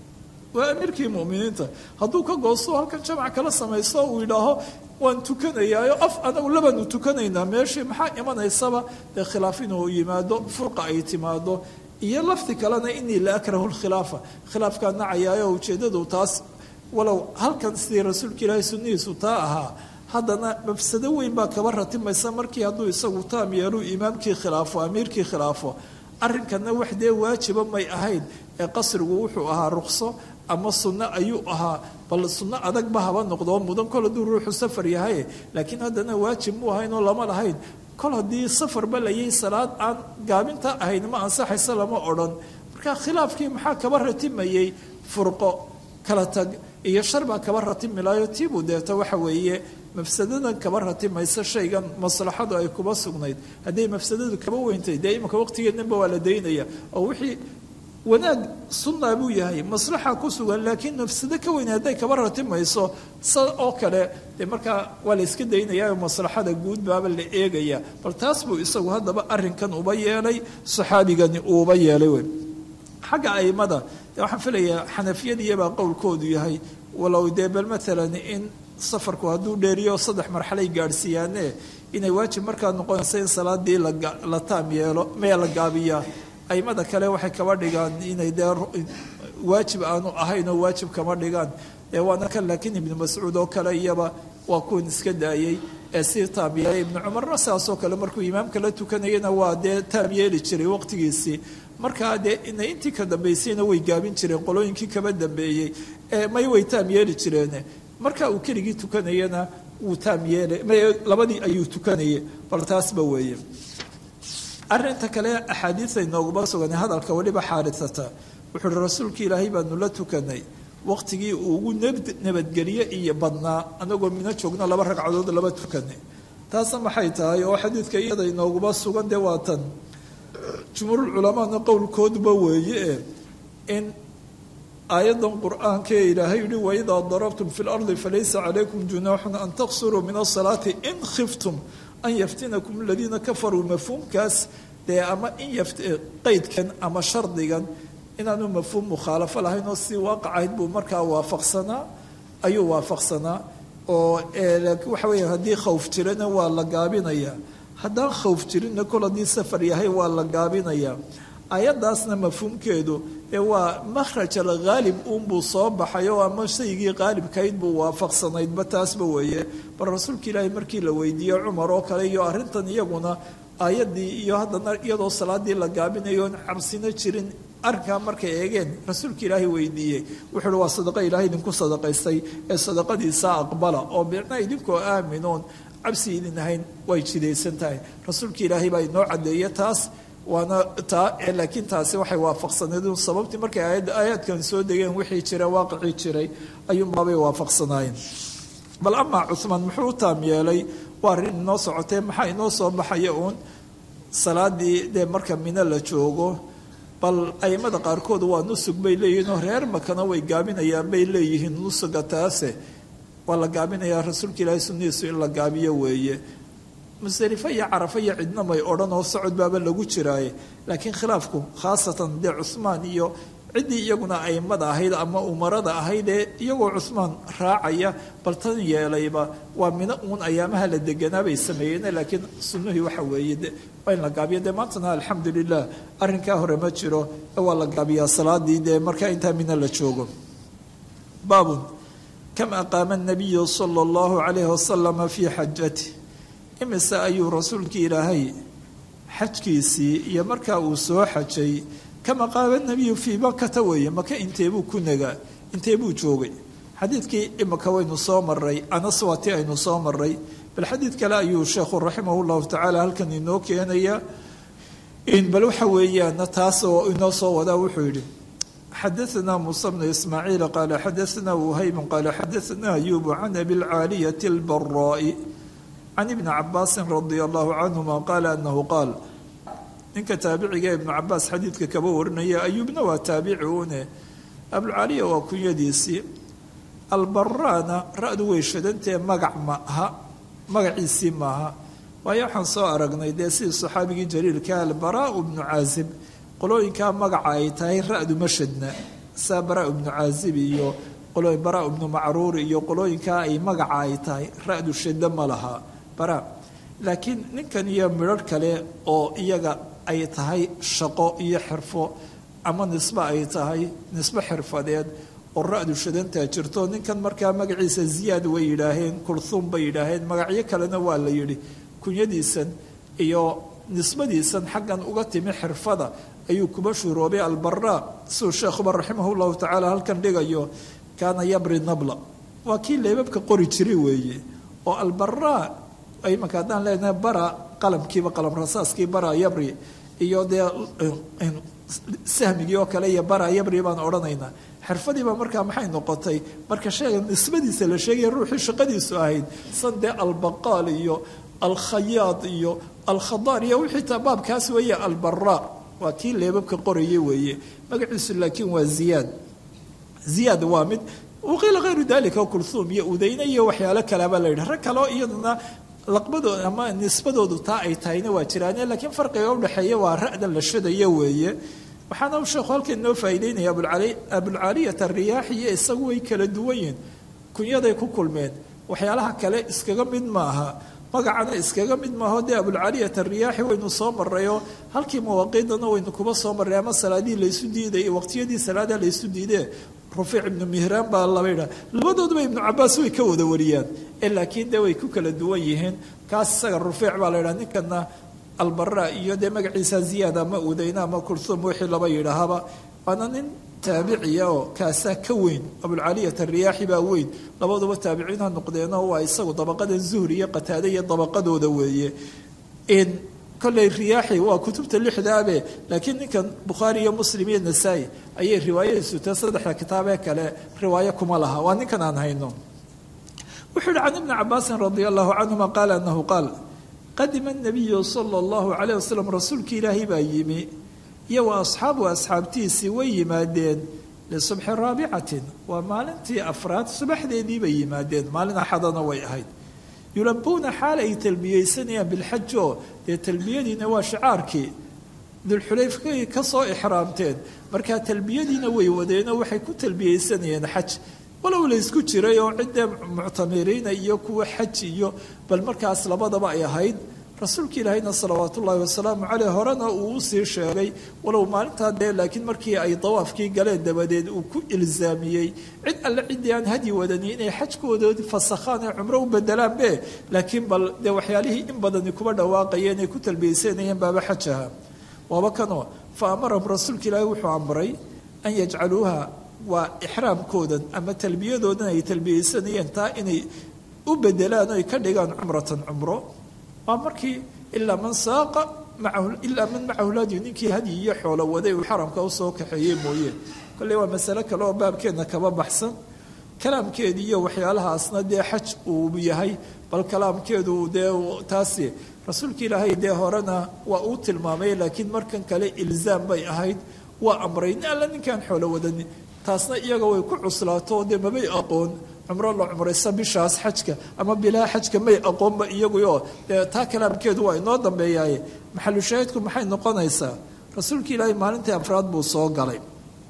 B: waa amiirkii mu'miniinta hadduu ka goosto halkan jamac kala samaysto uu yidhaaho waan tukanayaayo af anagu labaanu tukanaynaa meeshii maxaa imanaysaba dee khilaaf inuu yimaado furqa ay timaado iyo lafti kalena inii la akrahu lkhilaafa khilaafkaa nacayaayo ujeeddadu taas walow halkan sidii rasuulka ilaahay sunnihiisu taa ahaa haddana mafsado weyn baa kaba ratimaysa markii hadduu isagu taam yeeluu imaamkii khilaafo amiirkii khilaafo arrinkana wax dee waajiba may ahayn ee qasrigu wuxuu ahaa rukso ama sunno ayuu ahaa bal sunno adagba haba noqdoo mudan kol hadduu ruuxu safar yahay laakiin haddana waajib mu ahaynoo lama lahayn kol haddii safarba layay salaad aan gaabinta ahayn ma ansaxaysa lama odhan marka khilaafkii maxaa kaba ratimayey furqo kala tag iyo shar baa kaba ratimilayo tiibuu deeta waxa weeye mafsadadan kaba ratimaysa shaygan maslaxadu ay kuba sugnayd hadday mafsadadu kaba weyntay dee imanka waqtigeednanba waa la daynaya oo wixii wanaag sunna buu yahay maslaxa ku sugan laakiin mafsado ka weyn hadday kaba ratimayso sa oo kale dee markaa waa la iska daynayaa oo maslaxada guud baaba la eegaya bal taas buu isagu haddaba arrinkan uba yeelay saxaabigani uuba yeelay wey xagga aimada dee waxaan filayaa xanafiyadiyabaa qowlkoodu yahay walow dee bal maalan in safarku hadduu dheeriyo saddex marxalay gaadhsiiyaane inay waajib markaa noqonaysa in salaadii la taam yeelo mee la gaabiyaa aimada kale waxay kaba dhigaan inay dee waajib aanu ahayn oo waajib kama dhigaan ee waana kan laakiin ibnu mascuud oo kale iyaba waa kuwan iska daayey ee sii taam yeelay ibnu cumarna saasoo kale markuu imaamka la tukanayana waa dee taam yeeli jiray waqtigiisii markaa dee inay intii ka dambaysayna way gaabin jireen qolooyinkii kaba dambeeyey ee may way taam yeeli jireen marka uu keligii tukanayana wuu taam yeelay may labadii ayuu tukanayay bal taasba weeye arrinta kale axaadiis ay nooguma suganay hadalka weliba xaarisata wuxuu uhi rasuulka ilaahay baanu la tukanay waqtigii uu ugu nabadgeliye iyo badnaa anagoo mina joogno laba ragcadood laba tukanay taasna maxay tahay oo xadiidka iyada inooguma sugan dee waa tan jumhuurul culamaana qowlkooduba weeye in aayadan qur-aanka ee ilaahay yihi waidaa darabtum fi lardi falaysa calaykum junaaxun an taqsuruu min asalaati in khiftum an yaftinakum aladiina kafaruu mafhuumkaas dee ama in qaydkan ama shardigan inaanu mafhuum mukhaalafo lahayn oo si waaqacayd buu markaa waafaqsanaa ayuu waafaqsanaa oo waxa weya haddii khawf jirana waa la gaabinayaa haddaan khawf jirinna kol haddii safar yahay waa la gaabinayaa ayadaasna mafhuumkeedu ee waa makhraj alghaalib uunbuu soo baxay oo ama shaygii qaalibkayd buu waafaqsanaydba taasba weeye bal rasuulka ilaahay markii la weydiiyey cumar oo kale iyo arrintan iyaguna aayadii iyo haddana iyadoo salaadii la gaabinayo oon cabsino jirin arrinkaa markay eegeen rasuulka ilaahay weydiiyey wuxuu uhi waa sadaqa ilaahay idinku sadaqaystay ee sadaqadiisa aqbala oo bicna idinkoo aaminoon cabsi idin ahayn way jidaysan tahay rasuulka ilaahay baa inoo caddeeye taas waana taa laakiin taasi waxay waafaqsaneed sababtii markay aayaadkan soo degeen wixii jira waaqicii jiray ayuunbaabay waafaqsanaayeen bal amaa cuhmaan muxuu u taam yeelay waa arrin inoo socotee maxaa inoo soo baxaya uun salaadii dee marka mino la joogo bal aimada qaarkood waa nusug bay leeyihiin oo reer makana way gaabinayaan bay leeyihiin nusuga taase waa la gaabinayaa rasuulka ilaahay sunnihiisu in la gaabiyo weeye musdalife iyo carafa iyo cidna may odhan oo socod baaba lagu jiraaye laakiin khilaafku khaasatan dee cuhmaan iyo ciddii iyaguna aimada ahayd ama umarada ahayd ee iyagoo cuhmaan raacaya bal tan yeelayba waa mino uun ayaamaha la deganaa bay sameeyeen laakiin sunnihii waxa weeye de waa in la gaabiya dee maantana alxamdulilah arrinkaa hore ma jiro waa la gaabiyaa salaadii dee markaa intaa mina la joogo baabun kam aqaama anabiyu sala allahu calayhi wasalama fii xajati imise ayuu rasuulkii ilaahay xajkiisii iyo markaa uu soo xajay kama qaaba nabiyu fii makata weeye maka inteebuu ku nagaa inteebuu joogay xadiidkii imaka waynu soo maray anas waa ti aynu soo maray bal xadiid kale ayuu sheekhu raximah llahu tacaala halkan inoo keenaya in bal waxa weeyaana taas oo inoo soo wadaa wuxuu yidhi xadaثna muسى بن ismaaciil qaala xadaثna whayb qaala xadaثna ayub can abi اlcaaliyة اlbaraaءi can ibni cabaasi radi allahu canهuma qaala anahu qaal ninka taabiciga ibnu cabaas xadiidka kaba warinaya ayuubna waa taabici une abulcaaliya waa kunyadiisii albaraana ra-du way shadantee magac maaha magaciisii maaha waayo waxaan soo aragnay dee sidii saxaabigii jaliilka albaraau bnu caazib qolooyinkaa magaca ay tahay ra-du ma shadna saa baraa bnu caazib iyo qolooyin baraa bnu macruur iyo qolooyinkaa ay magaca ay tahay ra-du shadda ma laha bara laakiin ninkan iyo midharh kale oo iyaga ay tahay shaqo iyo xirfo ama nisbe ay tahay nisbe xirfadeed oo ra-du shadantaa jirto ninkan markaa magaciisa ziyaad way yidhaaheen kurhuum bay yidhaaheen magacyo kalena waa la yidhi kunyadiisan iyo nisbadiisan xaggan uga timi xirfada ayuu kuba shuroobay albaraa siduu sheekhuba raximah llahu tacaala halkan dhigayo kaana yabri nabla waa kii leebabka qori jiray weeye oo albaraa imanka haddaan leenahay bara qalamkiiba qalam rasaaskii bara yabri iyo dee sahmigii oo kale iyo bara yabri baan odhanaynaa xirfadiiba markaa maxay noqotay marka sheega nisbadiisa la sheegaya ruuxii shaqadiisu ahayd sande albaqaal iyo alkhayaad iyo alkhadaar iyo wixii tabaabkaas weeye albaraa waa kii leebabka qorayay weeye magaciisu laakiin waa ziyaad ziyaad waa mid waqiila hayru dalika kulhuum iyo udayne iyo waxyaalo kaleba la yidhaha rag kaleo iyaduna laqbadooda ama nisbadoodu taa ay tahayna waa jiraane laakiin farqiga udhexeeya waa ra'da la shadayo weeye waxaana uu sheekhu halkan inoo faa'iideynaya abulcaaliyat ariyaaxi iyo isagu way kala duwan yihiin kunyaday ku kulmeen waxyaalaha kale iskaga mid maaha magacana iskaga mid maaho dee abulcaaliyat ariyaaxi waynu soo marayoo halkii mawaaqiidana waynu kuba soo marray ama salaadihii laysu diiday waqtiyadii salaadaha laysu diidee rufiic ibnu mihraan baa laba yidhaha labadooduba ibnu cabaas way ka wada wariyaan ee laakiin dee way ku kala duwan yihiin kaas isaga rufiic baa la yidhaha ninkana albara iyo dee magaciisa ziyaad ama udayna ama kulhuum wixii laba yidhaahaba waana nin taabiciya oo kaasaa ka weyn abulcaaliyat ariyaaxi baa weyn labaduba taabiciin ha noqdeeno waa isagu dabaqada zuhri iyo qataade iyo dabaqadooda weeye kolley riyaaxi waa kutubta lixdaabe laakiin ninkan bukhaari iyo muslim iyo nasaa-i ayay riwaayadiisu tae saddexda kitaabee kale riwaayo kuma laha waa ninkan aan hayno wuxuu yihi can ibni cabaasin radia allahu canhuma qaala anahu qaal qadima nabiyu sala allahu calayh wasalam rasuulkii ilaahay baa yimi iyo wa asxaabu asxaabtiisii way yimaadeen lisubxi raabicatin waa maalintii afraad subaxdeedii bay yimaadeen maalin axadana way ahayd yulabuuna xaal ay talbiyeysanayaan bilxaj oo dee talbiyadiina waa shicaarkii dulxulayfkay ka soo ixraamteen markaa talbiyadiina way wadeenoo waxay ku talbiyeysanayeen xaj walow laysku jiray oo ciddee muctamiriina iyo kuwa xaj iyo bal markaas labadaba ay ahayd rasuulka ilaahayna salawaat ullaahi wasalaamu caleyh horena uu usii sheegay walow maalintaa dee laakiin markii ay dawaafkii galeen dabadeed uu ku ilzaamiyey cid alle ciddii aan hadyi wadani inay xajkoodoodi fasakhaan ee cumro u bedelaanbe laakiin bal dee waxyaalihii in badani kuba dhawaaqayeen ay ku talbiyeysanayeen baaba xajaha waaba kanoo fa amarahum rasuulka ilaahay wuxuu amray an yajcaluuha waa ixraamkoodan ama talbiyadoodan ay talbiyeysanayeen taa inay u bedelaan oo ay ka dhigaan cumratan cumro waa markii ilaa man saaqa maahu ilaa man macahu ladi ninkii hadyi iyo xoolo waday uu xaramka usoo kaxeeyey mooye kolley waa masale kale oo baabkeedna kaba baxsan kalaamkeedi iyo waxyaalahaasna dee xaj uu yahay bal kalaamkeedu dee taasi rasuulka ilaahay dee horena waa uu tilmaamay laakiin markan kale ilzaam bay ahayd waa amray nin alla ninkaan xoolo wadani taasna iyaga way ku cuslaato dee mabay aqoon cumro la cumraysa bishaas xajka ama bilaa xajka may aqoonba iyaguoo dee taa kalaamkeedu waa inoo dambeeyaaye maxalu shaahidku maxay noqonaysaa rasuulka ilaahay maalintii afraad buu soo galay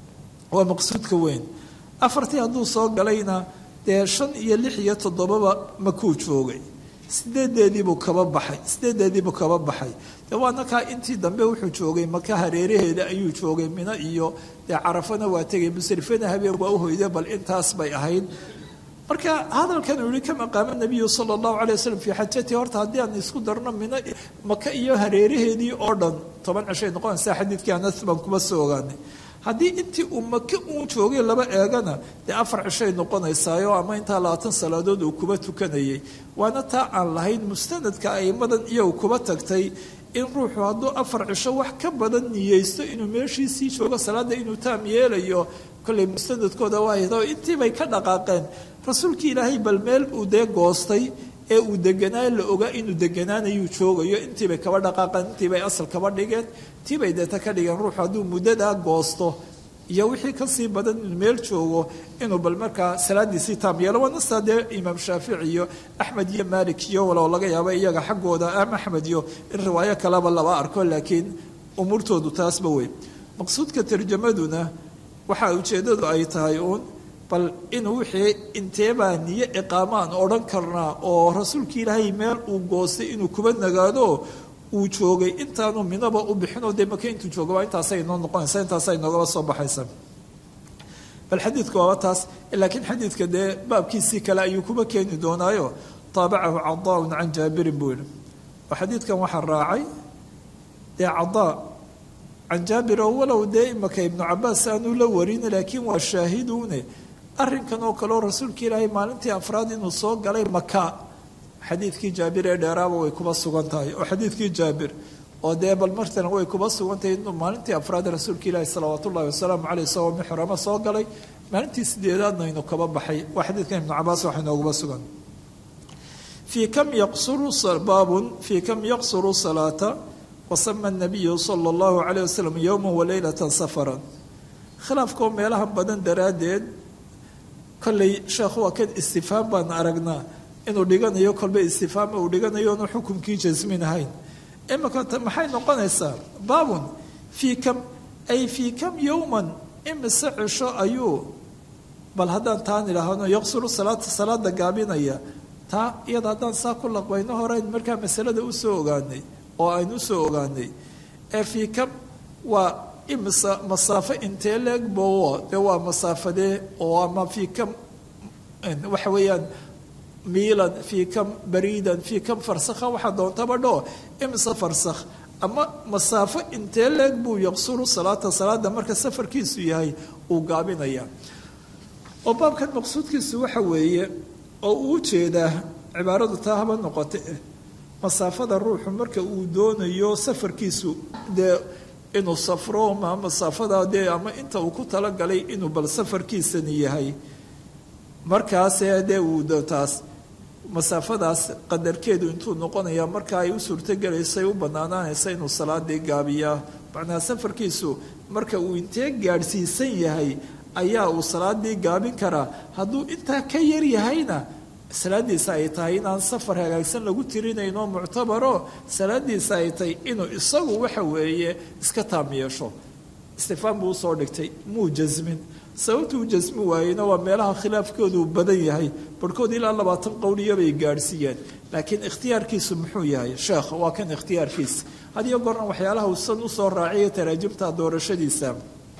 B: waa maqsuudka weyn afartii hadduu soo galayna dee shan iyo lix iyo toddobaba makuu joogay sideedeediibuu kaba baxay sideedeediibuu kaba baxay dee waana kaa intii dambe wuxuu joogay maka hareeraheeda ayuu joogay mino iyo dee carafana waa tegay musrifana habeen waa u hoyde bal intaas bay ahayd marka hadalkan uu yihi kama qaama nabiyu sala allahu calay wasalam fii xajati horta haddii aan isku darno mino maka iyo hareeraheedii oo dhan toban cishay noqonaysaa xadiidkii anas baan kuma soo ogaanay haddii intii uu maka uu joogay laba eegana dee afar cishay noqonaysaayo ama intaa labaatan salaadood uu kuba tukanayay waana taa aan lahayn mustanadka aimadan iyagu kuba tagtay in ruuxu hadduu afar cisho wax ka badan niyeysto inuu meeshiisii joogo salaada inuu taam yeelayo kolley mustanadkooda waahdo intiibay ka dhaqaaqeen rasuulkii ilaahay bal meel uu dee goostay ee uu deganaa la ogaa inuu deganaanayuu joogayo intiibay kaba dhaqaaqeen intiibay asal kaba dhigeen tiibay deeta ka dhigeen ruuxu hadduu muddadaa goosto iyo wixii kasii badan inuu meel joogo inuu bal markaa salaadiisii taam yeelo waa nastaa dee imaam shaafici iyo axmed iyo maalik iyo walow laga yaaba iyaga xaggooda ama axmed iyo in riwaayo kaleba laba arko laakiin umuurtoodu taasba wey maqsuudka tarjamaduna waxaa ujeeddadu ay tahay uun bal inuu wixii inteebaa niyo iqaamaan odhan karnaa oo rasuulkii ilaahay meel uu goostay inuu kuba nagaado uu joogay intaanu minaba u bixinoo dee maka intuu joogaba intaasay inoo noqonaysa intaasa inoogaba soo baxaysa bal xadiidku waaba taas laakiin xadiidka dee baabkiisii kale ayuu kuba keeni doonaayo taabacahu cadaaun can jaabirin buu yihi oo xadiidkan waxaa raacay dee cadaa can jaabir oo walow dee imaka ibnu cabaas aanuu la warin laakiin waa shaahiduune arrinkan oo kaleo rasuulka ilaahay maalintii afraad inuu soo galay maka xadiidkii jaabir ee dheeraaba way kuba sugan tahay oo xadiidkii jaabir oo dee bal martana way kuba sugantahay inuu maalintii afraad rasuulka ilaahi salawaatu ullahi wasalaamu caleyh isagoo mixrama soo galay maalintii sideedaadna inuu kaba baxay waa xadiidkan ibnu cabaas waxa inooguba sugan fii kam yaqsuru baabun fii kam yaqsuru salaata wasama nabiyu sala allahu caleyh wasalam yowma waleylatan safaran khilaafkoo meelaha badan daraaddeed kolley sheekhu waa kan istifhaam baan aragnaa inuu dhiganayo kolba istifhaama uu dhiganayo onu xukumkii jasmin ahayn imika maxay noqonaysaa baabun fii kam ay fii kam yowman imise cisho ayuu bal haddaan taan idhaahno yaqsuru salaata salaada gaabinaya taa iyada haddaan saa ku laqbayno horeyn markaa masalada usoo ogaanay oo aynu usoo ogaanay ee fii kam waa imisa masaafo intee leeg boo dee waa masaafadee oo ama fii kam waxa weeyaan miilan fii kam bariidan fii kam farsakha waxaa doontaba dhoo imisa farsakh ama masaafo intee leeg buu yaqsuru salaata salaada marka safarkiisu yahay uu gaabinaya oo baabkan maqsuudkiisu waxa weeye oo uu ujeedaa cibaaradu taa haba noqote masaafada ruuxu marka uu doonayo safarkiisu dee inuu safro ma masaafada dee ama inta uu ku talagalay inuu bal safarkiisani yahay markaasee dee uu taas masaafadaas qadarkeedu intuu noqonaya marka ay u suurtogelaysay u banaanaanaysa inuu salaadii gaabiyaa macnaha safarkiisu marka uu intee gaadhsiisan yahay ayaa uu salaadii gaabin karaa hadduu intaa ka yar yahayna salaadiisa ay tahay inaan safar hagaagsan lagu tirinayno muctabaro salaadiisa ay tahay inuu isagu waxa weeye iska taam yeesho istifaan buu usoo dhigtay muu jasmin sababtuu jasmi waayeyna waa meelaha khilaafkoodu badan yahay barhkood ilaa labaatan qowliya bay gaadhsiiyeen laakiin ikhtiyaarkiisu muxuu yahay sheekh waa kan ikhtiyaarkiisa hadiyo goorna waxyaalaha uusan usoo raaciya taraajimta doorashadiisa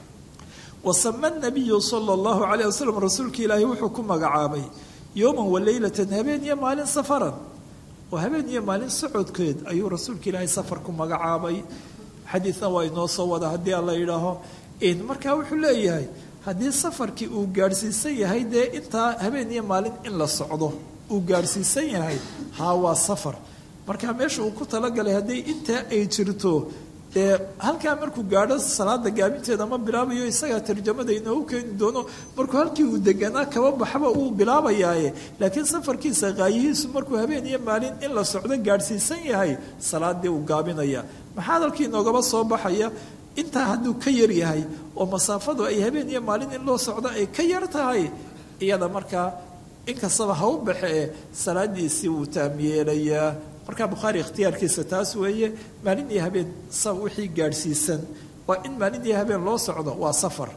B: wasama nabiyu sala allahu calayh wasalam rasuulka ilaahi wuxuu ku magacaabay yowman waleylatan habeen iyo maalin safaran oo habeen iyo maalin socodkeed ayuu rasuulka ilaahay safar ku magacaabay xadiidna waa inoo soo wada haddii alla yidhaaho markaa wuxuu leeyahay haddii safarkii uu gaadhsiisan yahay dee intaa habeen iyo maalin in la socdo uu gaadhsiisan yahay haa waa safar markaa meesha uu ku talagalay haddii intaa ay jirto dee halkaa markuu gaadho salaada gaabinteeda ma bilaabayo isagaa tarjamada inoogu keeni doono markuu halkii uu deganaa kaba baxba uu bilaabayaaye laakiin safarkiisa qaayihiisu markuu habeen iyo maalin in la socdo gaadhsiisan yahay salaadii uu gaabinaya maxaa hadalkii inoogaba soo baxaya intaa hadduu ka yar yahay oo masaafadu ay habeen iyo maalin in loo socdo ay ka yar tahay iyada markaa inkastaba ha u baxee salaadiisii wuu taamyeelayaa markaa bukhaari ikhtiyaarkiisa taas weeye maalin iyo habeen sa wixii gaadhsiisan waa in maalin iyo habeen loo socdo waa safar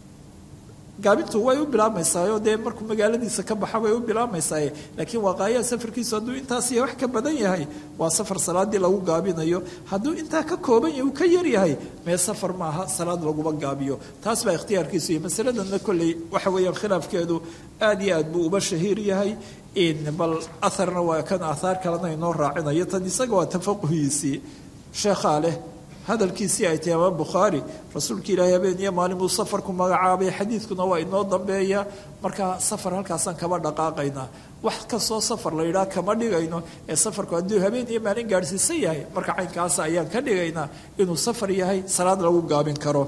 B: gaabintu way u bilaabmaysaayo dee markuu magaaladiisa ka baxa way u bilaabmaysaaye laakiin waaqaayaha safarkiisu hadduu intaas iyo wax ka badan yahay waa safar salaadii lagu gaabinayo hadduu intaa ka kooban yahay uu ka yar yahay mee safar maaha salaad laguma gaabiyo taas baa ikhtiyaarkiisu iyo masaladanna kolley waxa weeyaan khilaafkeedu aad iyo aad buu uba shahiir yahay bal aharna waa kan ahaar kalena inoo raacinayo tan isaga waa tafaquhiisii sheekhaa leh hadalkiisii ay tahay imaam bukhaari rasuulka ilaahay habeen iyo maalin buu safarku magacaabay xadiidkuna waa inoo dambeeya markaa safar halkaasaan kaba dhaqaaqaynaa wax kastoo safar la yidhaha kama dhigayno ee safarku hadduu habeen iyo maalin gaadhsiisan yahay marka caynkaasa ayaan ka dhigaynaa inuu safar yahay salaad lagu gaabin karo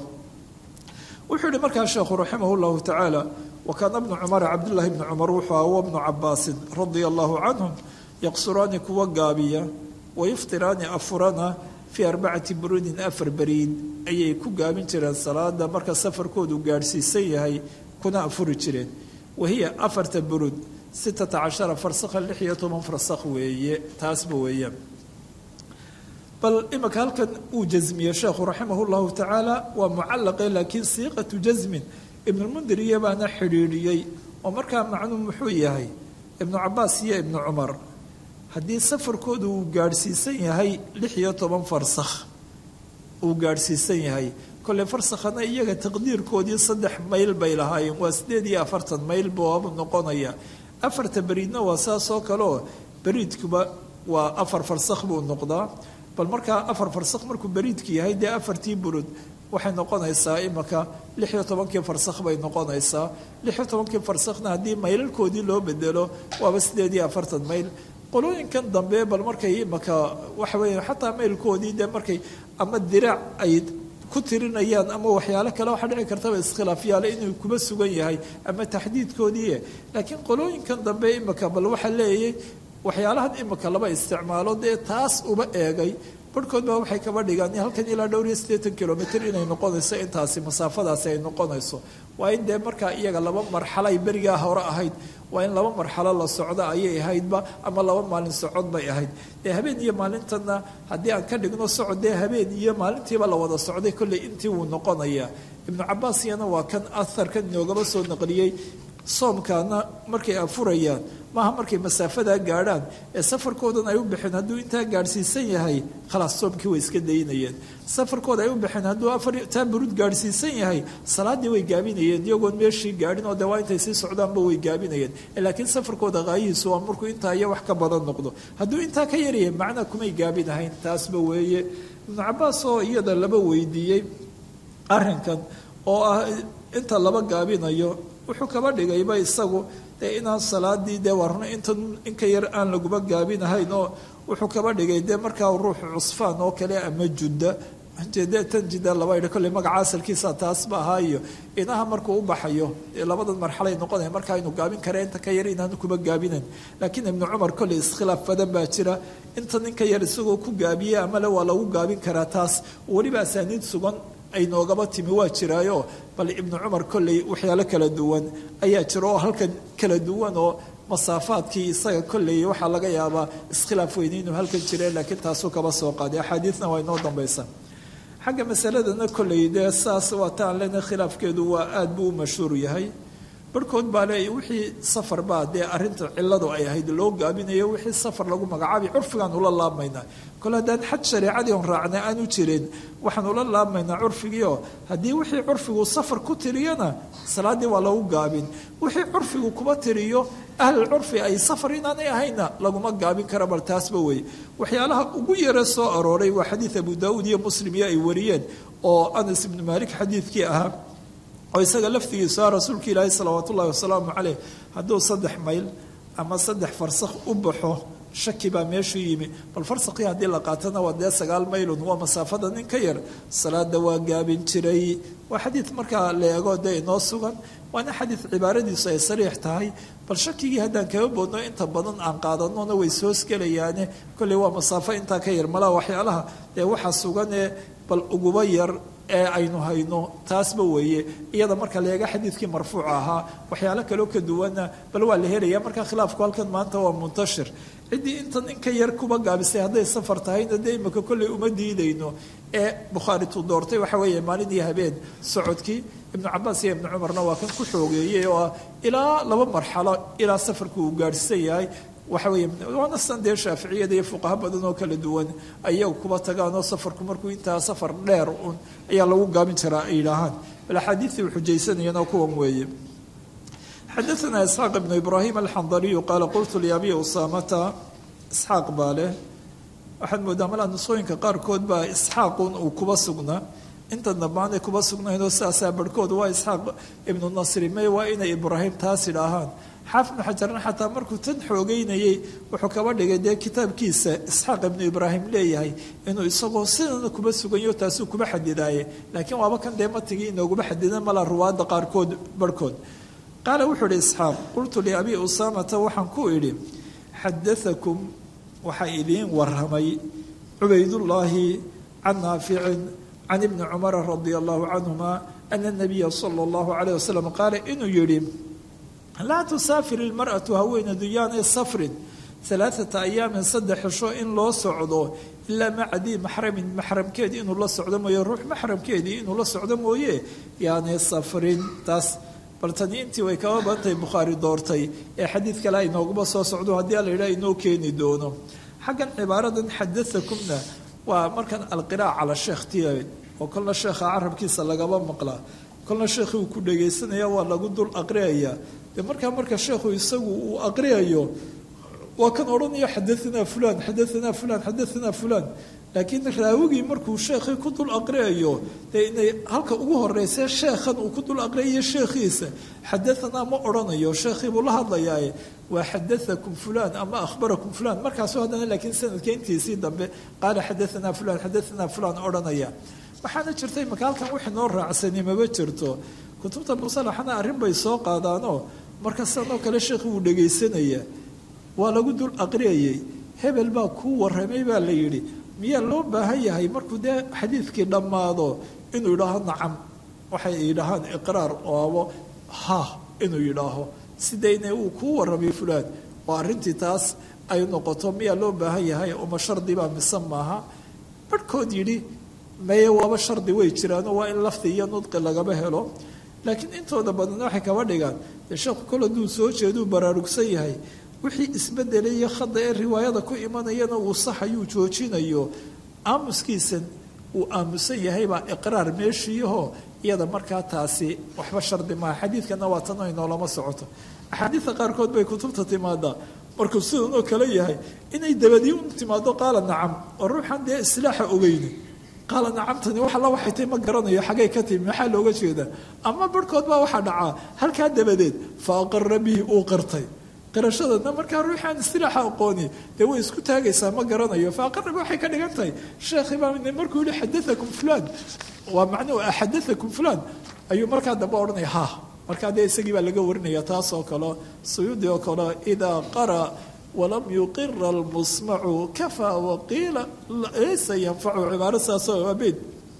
B: wuxuu yihi markaa sheekhu raximah llahu tacaala wakaana bnu cumara cabdullaahi bni cumar wuxuu aha wa bnu cabaasin radia allahu canhum yaqsuraani kuwa gaabiya wayuftiraani afurana fii arbacati buruudin afar beriid ayay ku gaabin jireen salaada marka safarkoodu gaadhsiisan yahay kuna afuri jireen wahiya afarta buruud sittata cashara farsakha lix iyo toban farsakh weeye taasba weeyaan bal imika halkan uu jasmiyey sheekhu raximah llahu tacaala waa mucallaqe laakiin siiqatu jasmin ibnulmundir iyo baana xidhiidhiyey oo markaa macnuu muxuu yahay ibnu cabaas iyo ibnu cumar haddii safarkoodu uu gaadhsiisan yahay lix iyo toban farsakh uu gaadhsiisan yahay kolley farsakhana iyaga taqdiirkoodii saddex mayl bay lahaayeen waa sideed iyo afartan mayl boobu noqonaya afarta beriidna waa saasoo kaleoo beriidkuba waa afar farsakh buu noqdaa bal markaa afar farsakh markuu beriidku yahay dee afartii burud waxay noqonaysaa imika lix iyo tobankii farsakh bay noqonaysaa lix iyo tobankii farsakhna haddii maylalkoodii loo bedelo waaba sideed iyo afartan mayl qolooyinkan dambe bal markay imaka waxa weeye xataa maylkoodii dee markay ama diraac ay ku tirinayaan ama waxyaalo kale waxaa dhici kartaba iskhilaafyaale inuu kuba sugan yahay ama taxdiidkoodii laakiin qolooyinkan dambe imaka bal waxaa leeyay waxyaalahan imaka laba isticmaalo dee taas uba eegay barhkood baa waxay kaba dhigaan halkan ilaa dhowr iyo siddeetan kilomitr inay noqonayso intaasi masaafadaasi ay noqonayso waa in dee markaa iyaga laba marxalo ay berigaa hore ahayd waa in laba marxalo la socdo ayay ahaydba ama laba maalin socod bay ahayd dee habeen iyo maalintanna haddii aan ka dhigno socod dee habeen iyo maalintiiba la wada socday kolley intii wuu noqonayaa ibnu cabaas iyana waa kan aharkan inoogaba soo naqliyey soomkaana markay afurayaan maaha markay masaafadaa gaadhaan ee safarkoodan ay u baxeen hadduu intaa gaadhsiisan yahay khalaas soomkii way iska daynayeen safarkooda ay u baxeen hadduu afar taa burud gaadhsiisan yahay salaaddii way gaabinayeen iyagoon meeshii gaadhin oo dee waa intay sii socdaanba way gaabinayeen laakiin safarkooda qaayihiisu waa markuu intaa iyo wax ka badan noqdo hadduu intaa ka yaryahay macnaa kumay gaabinahayn taasba weeye ibnu cabaas oo iyada laba weydiiyey arrinkan oo ah inta laba gaabinayo wuxuu kaba dhigayba isagu dee inaan salaadii dee warno intan inka yar aan laguba gaabinahayn oo wuxuu kaba dhigay dee markaa ruuxu cusfaan oo kale ama judda jeedee tan jidda laba idha kolley magaca asalkiisa taasba ahaa iyo inaha markuu u baxayo dee labadan marxalay noqonaya markaa inuu gaabin kara inta ka yar inaanu kuba gaabinayn laakiin ibnu cumar kolley iskhilaaf badan baa jira intan inka yar isagoo ku gaabiyey amale waa lagu gaabin karaa taas weliba asaaniid sugan ay noogaba timi waa jiraayo bal ibnu cumar kolley waxyaalo kala duwan ayaa jira oo halkan kala duwan oo masaafaadkii isaga kolley waxaa laga yaabaa iskhilaaf weyni inuu halkan jire laakiin taasuu kaba soo qaaday axaadiidna waa inoo dambaysa xagga masaladana kolley dee saas waa taan lena khilaafkeedu waa aad buu u mashhuur yahay barhkood baa le wixii safar baa dee arrinta cilladu ay ahayd loo gaabinayo wixii safar lagu magacaabay curfigaan ula laabmaynaa kole haddaan xaj shareecadii on raacna aanu jirin waxaan ula laabmaynaa curfigiioo haddii wixii curfigu safar ku tiriyona salaaddii waa lagu gaabin wixii curfigu kuba tiriyo ahlul curfi ay safar inaanay ahayna laguma gaabin kara bal taasba wey waxyaalaha ugu yara soo arooray waa xadiid abu daauud iyo muslim iyo ay wariyeen oo anas ibnu maalik xadiidkii ahaa oo isaga laftigiisu ah rasuulka ilaahi salawaat ullahi wasalaamu caleyh hadduu saddex mayl ama saddex farsakh u baxo shaki baa meeshuu yimi bal farsakii haddii la qaatana waa dee sagaal maylun waa masaafada nin ka yar salaada waa gaabin jiray waa xadiid markaa la eego dee inoo sugan waana xadiid cibaaradiisu ay sariix tahay bal shakigii haddaan kaga boodno inta badan aan qaadanona way soosgelayaane kolley waa masaafo intaa ka yar malaha waxyaalaha dee waxaa suganee bal uguba yar ee aynu hayno taasba weeye iyada marka la eega xadiidkii marfuuc ahaa waxyaalo kaloo ka duwana bal waa la helaya markaa khilaafku halkan maanta waa muntashir ciddii intan in ka yar kuba gaabisay hadday safar tahayna dee imaka kolley uma diidayno ee bukhaarituu doortay waxa weeye maalin iyo habeen socodkii ibnu cabaas iyo ibnu cumarna waa kan ku xoogeeyey oo ah ilaa laba marxalo ilaa safarku uu gaadhsiisan yahay waxa weeye waana san dee shaaficiyada iyo fuqaha badan oo kala duwan ayagu kuba tagaan oo safarku markuu intaa safar dheer un ayaa lagu gaabin jiraa ay yidhaahaan bal axaadiidtii u xujaysanayeen oo kuwan weeye xadaثna isxaaq ibnu ibraahim alxandariyu qaala qultu liabi usaamata isxaaq baa leh waxaad moodaa malaa nusooyinka qaarkood baa isxaaqun uu kuba sugnaa inta dambaanay kuba sugnaynoo sidaasaa barhkood waa isxaaq ibnu nasri me waa inay ibraahim taas idhaahaan xaafid ibnu xajarna xataa markuu tan xoogeynayey wuxuu kaba dhigay dee kitaabkiisa isxaaq ibnu ibraahim leeyahay inuu isagoo sidana kuba suganyo taasuu kuba xadidaaye laakiin waaba kan dee matigii inooguma xadidan malaa ruwaadda qaarkood barhkood qaala wuxuu ihi isxaaq qultu liabi usaamata waxaan ku idhi xadaakum waxaa idiin waramay cubaydullaahi can naaficin can ibni cumara radia allahu canhuma ana nabiya sala allahu calayh wasalam qaala inuu yidhi laa tusaafir ilmar'atu haweeneedu yaanay safrin alaaata ayaamin saddex xisho in loo socdo ilaa maca dii maxramin maxramkeedii inuu la socdo mooye ruux maxramkeedii inuu la socdo mooye yaanay safrin taas bal tani intii way kaba badantahay bukhaari doortay ee xadiid kale inooguma soo socdo haddii ala yidhaha inoo keeni doono xaggan cibaaradan xadaakumna waa markan alqiraac cala sheekh tiaed oo kolna sheekha carabkiisa lagaba maqlaa kolna sheekhii uu ku dhagaysanaya waa lagu dul aqriyayaa dee markaa marka sheekhu isagu uu aqriyayo waa kan odhanaya xadaanaa fulan xadaanaa fulan xadaanaa fulan laakiin raawigii markuu sheekhii ku dul aqriyayo dee inay halka ugu horeysa sheekhan uu ku dul aqriyayo sheekhiisa xadaanaa ma odhanayo sheekhii buu la hadlayaaye waa xadaakum fulaan ama akhbarakum fulaan markaasoo haddana laakiin sanadka intiisii dambe qaala xadaanaa fulaan xadaanaa fulaan odhanaya waxaana jirtay marka halkan wixii noo raacsani maba jirto kutubta musalaxana arrin bay soo qaadaanoo marka sidanoo kale sheekhi wuu dhegaysanaya waa lagu dul aqriyayey hebel baa kuu warramay baa la yidhi miyaa loo baahan yahay markuu dee xadiidkii dhammaado inuu yidhaaho nacam waxay yidhaahaan iqraar oobo ha inuu yidhaaho sidayna uu kuu warramay fulaan oo arrintii taas ay noqoto miyaa loo baahan yahay uma shardibaa mise maaha barhkood yidhi maye waaba shardi way jiraanoo waa in lafdi iyo nudqi lagaba helo laakiin intooda badan waxay kaba dhigaan dee sheekhu kol hadduu soo jeeduu baraarugsan yahay wixii isbedelaya khada ee riwaayada ku imanayana uu saxayuu joojinayo aamuskiisan uu aamusan yahay baa iqraar meeshiiyaho iyada markaa taasi waxba shardi maaha xadiidkana waa tan inoolama socoto axaadiidta qaarkood bay kutubta timaadaa markuu sidan oo kale yahay inay dabadii u timaado qaala nacam oo ruuxan dee islaaxa ogeyni qaala nacamtani wax alla waxay tay ma garanayo xaggay ka timi maxaa looga jeedaa ama barhkood baa waxaa dhacaa halkaa dabadeed fa aqara bihi uu qartay qirashadana markaa ruuxaan istilaaxa aqooni dee way isku taagaysaa ma garanayo fa aqarabi waxay ka dhigan tahay sheekhi baa markuu yihi xadaakum fulaan waa macnuhu xadaakum fulaan ayuu markaa dambe odhanaya ha markaa dee isagii baa laga warinaya taas oo kale suyuudi oo kale idaa qara walam yuqira almusmacu kafaa waqiila laysa yanfacu cibaaro saasoo abeed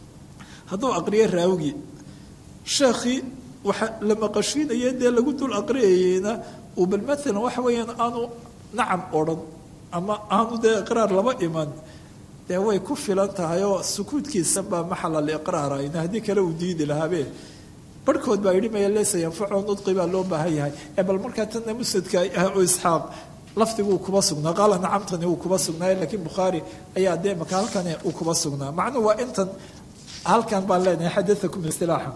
B: hadduu aqriyo raawigii sheekhii waxa la maqashiinaya dee lagu dul aqriyayeyna uu bal maalan waxa weeyaan aanu nacam odhan ama aanu dee iqraar laba iman dee way ku filan tahay oo sukuudkiisa baa maxal aliqraara in haddii kale uu diidi lahaabe barhkood baa yidhi maya laysa yanfacu nudqi baa loo baahan yahay ee bal markaa tanna musadka ah oo isxaaq lafdiguu kuba sugnaa qaala nacamtani uu kuba sugnaaye laakiin bukhaari ayaa dee maka halkani uu kuba sugnaa macnuhu waa intan halkan baan leenahay xadaakum istilaaxa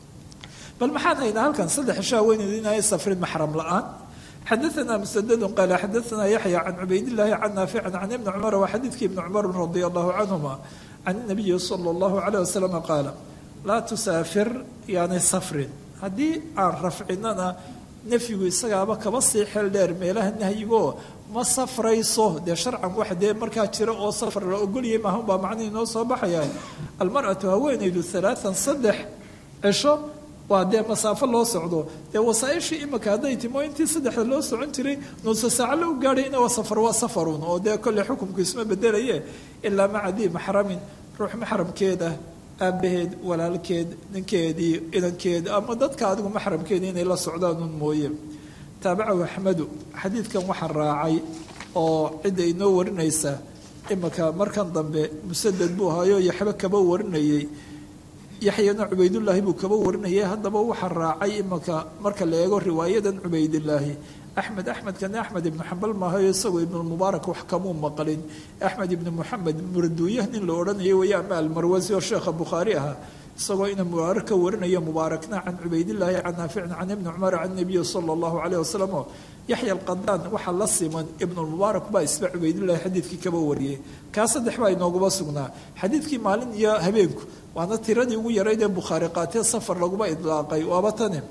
B: bal maxaan haynaa halkan saddex ishaa weyneed inay safrin maxram la-aan xadaثna msdd qaala xadaثna yaxya can cubaydاllahi can naafici can ibni cumar waa xadiidkii ibni cumar radi allahu canhuma can الnabiyi salى اllahu عalيه wasalam qaala laa tusaafir yaani safrin haddii aan rafcinana nafyigu isagaaba kaba sii xel dheer meelaha nahyigoo ma safrayso dee sharcan wax dee markaa jira oo safar la ogolyay maahan baa macnihi noo soo baxaya almarأatu haweenaydu ثalaaثan saddex cisho waa dee masaafo loo socdo dee wasaaishii imika hadday timo intii saddexda loo socon jiray nuusa saaco la u gaadhay ina waa safar waa safarun oo dee kolley xukumku isma bedelaye ilaa maca dii maxramin ruux maxramkeeda aabaheed walaalkeed ninkeedii idankeeda ama dadka adigu maxramkeeda inay la socdaanun mooye taabacahu axmedu xadiidkan waxaa raacay oo cidda inoo warinaysa imika markan dambe musadad buu hayo yaxba kaba warinayey yaxyana cubaydullaahi buu kaba warinayay haddaba waxaa raacay imanka marka la eego riwaayadan cubaydillaahi axmed axmedkani axmed ibnu xambal maahayo isagoo ibnulmubaarak wax kamuu maqlin axmed ibni moxamed muraduuyah nin la odhanayay weeye ama almarwasi oo sheekha bukhaari ahaa isagoo ina mubaarak ka warinaya mubaarakna can cubaydillaahi can naaficin can ibni cumar can nabiyi sala allahu calayh wasalam oo yaxya alqadaan waxaa la siman ibnulmubaarak baa isba cubaydullaahi xadiidkii kaba wariyey kaa saddex baa inooguma sugnaa xadiidkii maalin iyo habeenku waana tiradii ugu yarayd ee bukhaari qaatee safar laguma idlaaqay waaba tani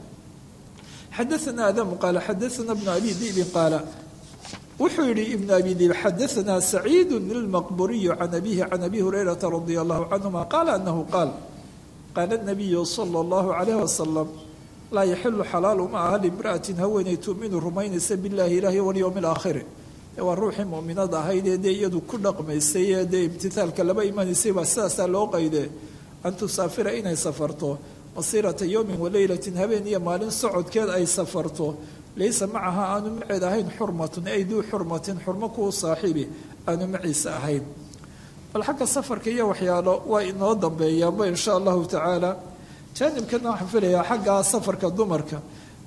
B: xadaثna adamu qaala xadaثna bnu abi diibin qaala wuxuu yihi ibnu abi diib xadaثna saciidu ilmaqburiyu can abihi can abi hurayrata radia allahu canhuma qaala anahu qaal qaala الnabiyu salى اllahu calayh wasalam laa yaxilu xalaalu ma aha limra'atin haweeney tu'minu rumaynaysa biاllahi ilaahi walyowmi اlaakhiri waa ruuxii mu'minada ahayd ee dee iyadu ku dhaqmaysay ee dee imtithaalka laba imanaysay baa sidaasaa loo qayde an tusaafira inay safarto masiirata yowmin walaylatin habeen iyo maalin socodkeed ay safarto laysa macaha aanu maceed ahayn xurmatun ay duu xurmatin xurmo kuu saaxiibi aanu maciisa ahayn bal xagga safarka iyo waxyaalo waa inoo dambeeyaanba insha allahu tacaala jaanibkana waxaan filayaa xagga safarka dumarka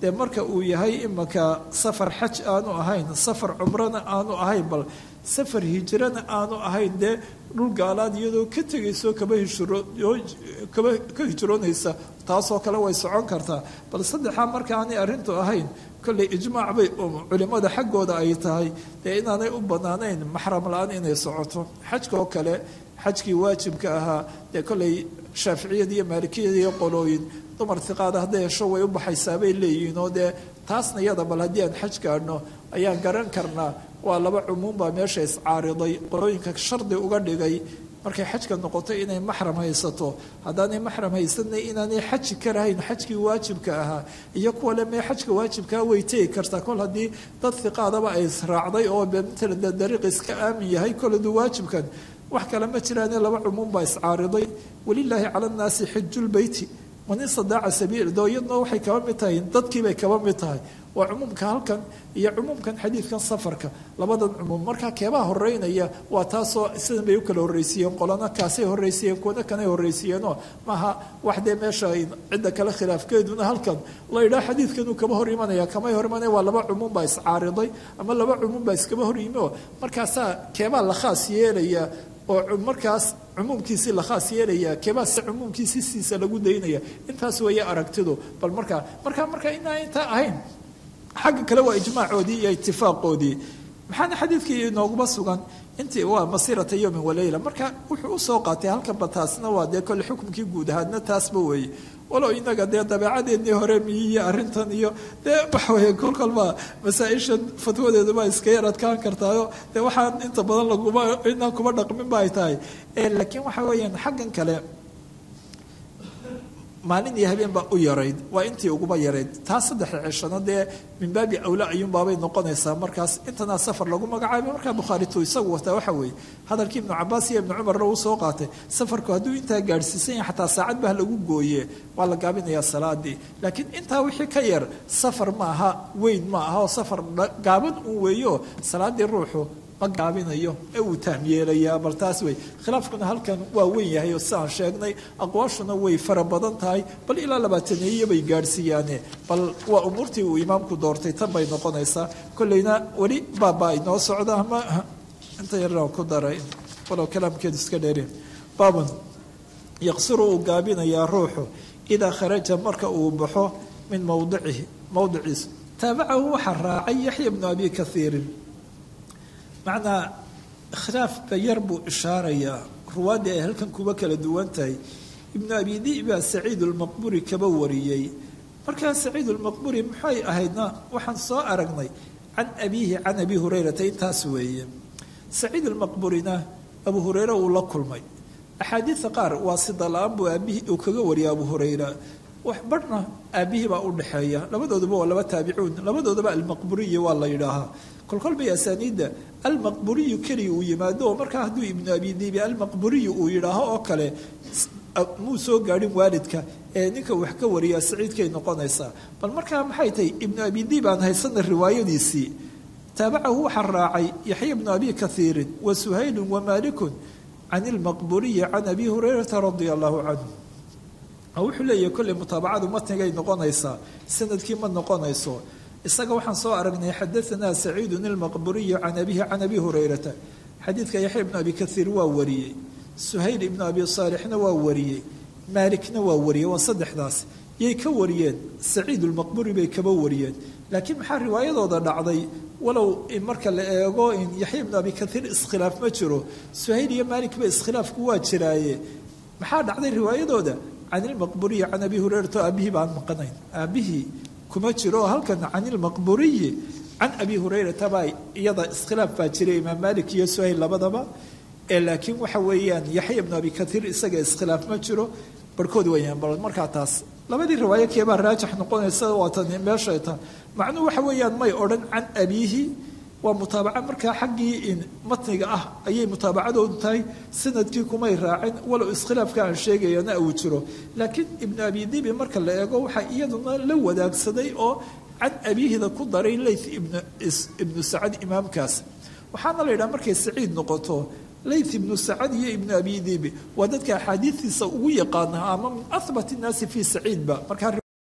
B: dee marka uu yahay imanka safar xaj aanu ahayn safar cumrana aanu ahayn bal safar hijrana aanu ahayn dee dhul gaalaad iyadoo ka tegayso kaba hijro kaba ka hijroonaysa taasoo kale way socon kartaa bal saddexaa marka aanay arrintu ahayn kolley ijmaac bay culimmada xaggooda ay tahay dee inaanay u bannaanayn maxram la-aan inay socoto xajka oo kale xajkii waajibka ahaa dee kolley shaaficiyada iyo maalikiyada iyo qolooyin dumar tiqaada hadday hesho way u baxaysaa bay leeyihiin oo dee taasna iyada bal haddii aan xaj gaadhno ayaan garan karnaa waa laba cumuum baa meesha iscaariday qolooyinka shardi uga dhigay markay xajka noqoto inay maxram haysato haddaanay maxram haysanay inaanay xaji karahayn xajkii waajibka ahaa iyo kuwa le mee xajka waajibkaa way tegi kartaa kol haddii dad hiqaadaba ay israacday oo matala dee dariiq iska aamin yahay koladu waajibkan wax kale ma jiraane laba cumuum baa iscaariday walilaahi cala annaasi xijulbeyti wanin sadaaca sabiil doo iyadna waxay kaba mid tahay dadkiibay kaba mid tahay waa cumuumka halkan iyo cumuumkan xadiidkan safarka labadan cumuum markaa keebaa horeynaya waa taasoo sidan bay u kala horreysiiyeen qolana kaasay horreysiiyeen kuwana kanay horreysiiyeenoo maaha wax dee meesha cidda kale khilaafkeeduna halkan la yidhaha xadiidkanuu kaba hor imanaya kamay hor imanaya waa laba cumuum baa iscaariday ama laba cumuum baa iskaba hor yimi oo markaasaa keebaa la khaas yeelaya oo markaas cumuumkiisii la khaas yeelaya keebaa se cumuumkiisii siisa lagu daynaya intaas weeye aragtidu bal markaa markaa markaa inaa intaa ahayn xagga kale waa ijmaacoodii iyo itifaaqoodii maxaana xadiidkii inooguma sugan intii waa masiirata yowmin waleyla marka wuxuu usoo qaatay halkanba taasna waa dee kolle xukumkii guud ahaadna taasba weeye walow inaga dee dabeecadeennii hore miyiyo arrintan iyo dee waxaweye kol kolba masaa-ishan fatwadeedubaa iska yar adkaan kartaayo dee waxaan inta badan laguma inaan kuma dhaqmin ba ay tahay laakiin waxa weeyaan xaggan kale maalin iyo habeen baa u yarayd waa intii uguba yarayd taas saddexda cishana dee min baabi awla ayuunbaabay noqonaysaa markaas intanaa safar lagu magacaabay markaa bukhaaritu isagu wataa waxa weeye hadalkii ibnu cabaas iyo ibnu cumarna uu soo qaatay safarku hadduu intaa gaadhsiisan yahay xataa saacad bah lagu gooye waa la gaabinayaa salaadii laakiin intaa wixii ka yar safar ma aha weyn ma aha oo safar gaaban un weeyo salaadii ruuxu ma gaabinayo ee uu taam yeelayaa bal taas wey khilaafkuna halkan waa weyn yahay oo sidaan sheegnay aqwaashuna way fara badan tahay bal ilaa labaataneeyo bay gaadhsiiyaane bal waa umuurtii uu imaamku doortay tan bay noqonaysaa kolleyna weli baabaa inoo socda ama inta yarna ku daray walow kalaamkeedu iska dheereen baabun yaqsuru uu gaabinayaa ruuxu idaa kharaja marka uu baxo min mawdicihi mawdiciisa taabacahu waxaa raacay yaxya bnu abi kaiirin macnaa khilaafka yar buu ishaarayaa ruwaaddii ay halkan kuba kala duwan tahay ibnu abi di baa saciid ulmaqburi kaba wariyey markaa saciid ulmaqburi maxay ahaydna waxaan soo aragnay can abiihi can abi hurayrata intaas weeye saciid ulmaqburina abu hureyre uu la kulmay axaadiida qaar waa sida la-aan buu aabihii uu kaga wariyay abu hureyra wax barhna aabihii baa u dhexeeya labadooduba waa laba taabicuun labadoodaba almaqburiyi waa la yidhaahaa kolkol bay asaaniidda almaqburiyu keliya uu yimaado oo markaa hadduu ibnu abi diibi almaqburiyu uu yidhaaho oo kale muu soo gaadhin waalidka ee ninka wax ka wariyaa saciidkay noqonaysaa bal markaa maxay tahay ibnu abi diib aan haysana riwaayadiisii taabacahu waxaa raacay yaxya bnu abi kaiirin wa suhaylun wa maalikun can ilmaqburiyi can abi hurayrata radia allahu canhu wuxuu leeyahay kolley mutaabacadu matnigay noqonaysaa sanadkii ma noqonayso isaga waxaan soo aragnay xadaanaa saciidun ilmaqburiyu can abihi can abi hurayrata xadiidka yaxya ibnu abi kaiir waa wariyey suhayl ibnu abi saalixna waa wariyey maalikna waa wariyey waa saddexdaas yay ka wariyeen saciid ulmaqburi bay kaba wariyeen laakiin maxaa riwaayadooda dhacday walow marka la eego in yaxya ibnu abi kaiir iskhilaaf ma jiro suhayl iyo maalikba iskhilaafku waa jiraaye maxaa dhacday riwaayadooda can ilmaqburiyi can abi hurayrata aabihii baan maqanayn aabihii kuma jiro halkan can ilmaqburiyi can abi hurayrata baa iyada iskhilaaf baa jiray imaam maalik iyo suhayl labadaba ee laakiin waxa weeyaan yaxya ibnu abi kaiir isaga iskhilaaf ma jiro barhkood weyaan bal markaa taas labadii riwaayo keebaa raajix noqonaysa waatan meeshay ta macnuhu waxa weeyaan may odhan can abiihi waa mutaabaca markaa xaggii in matniga ah ayay mutaabacadoodu tahay sanadkii kumay raacin walow iskhilaafka aan sheegayana uu jiro laakiin ibnu abi dibi marka la eego waxaa iyaduna la wadaagsaday oo can abiihida ku daray layth ibnu sacad imaamkaas waxaana la yidhaha markay saciid noqoto layth ibnu sacad iyo ibnu abi dibi waa dadka axaadiistiisa ugu yaqaana ama min ahbat innaasi fii saciidba markaa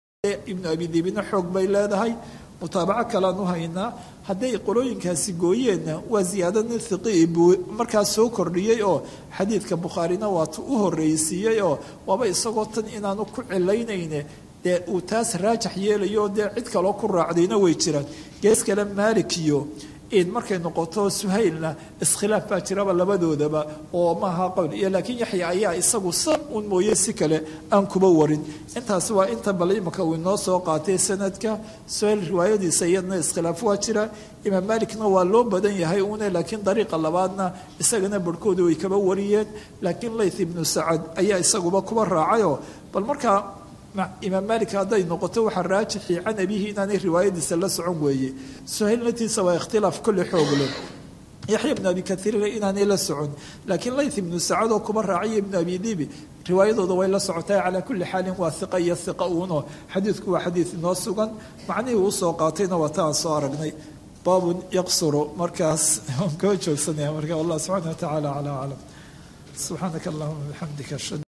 B: ibnu abi diibina xoog bay leedahay mutaabaco kalean u haynaa hadday qolooyinkaasi gooyeenna waa ziyaado nin hiqii buu markaas soo kordhiyey oo xadiidka bukhaarina waatu u horreysiiyey oo waaba isagoo tan inaanu ku cilaynayne dee uu taas raajax yeelayo dee cid kaloo ku raacdayna way jiraan gees kale maalik iyo in markay noqoto suhaylna iskhilaaf baa jiraba labadoodaba oo maaha qowl iyo laakiin yaxya ayaa isagu sa un mooye si kale aan kuba warin intaasi waa inta bal imaka uu inoo soo qaatay sanadka suhayl riwaayadiisa iyadna iskhilaaf waa jira imaam maalikna waa loo badan yahay une laakiin dariiqa labaadna isagana barhkooda way kaba wariyeen laakiin layth ibnu sacad ayaa isaguba kuba raacayoo bal markaa imaam maalik hadday noqoto waxaa raajixi can abihi inaanay riwaayadiisa la socon weeye suhayl natiisa waa ikhtilaaf kolle xoog leh yaxya ibnu abi kaiirna inaanay la socon laakiin layth ibnu sacad oo kuba raaciya ibnu abi dibi riwaayadooda way la socotay calaa kulli xaalin waa hiqa iyo hiqa uuno xadiidku waa xadiid inoo sugan macnihii uu soo qaatayna waa ta aan soo aragnay baabun yaqsuru markaas waan koo joogsanaya marka wallah subxaana wa tacaala calaa aclam subxaanaka allahuma bixamdika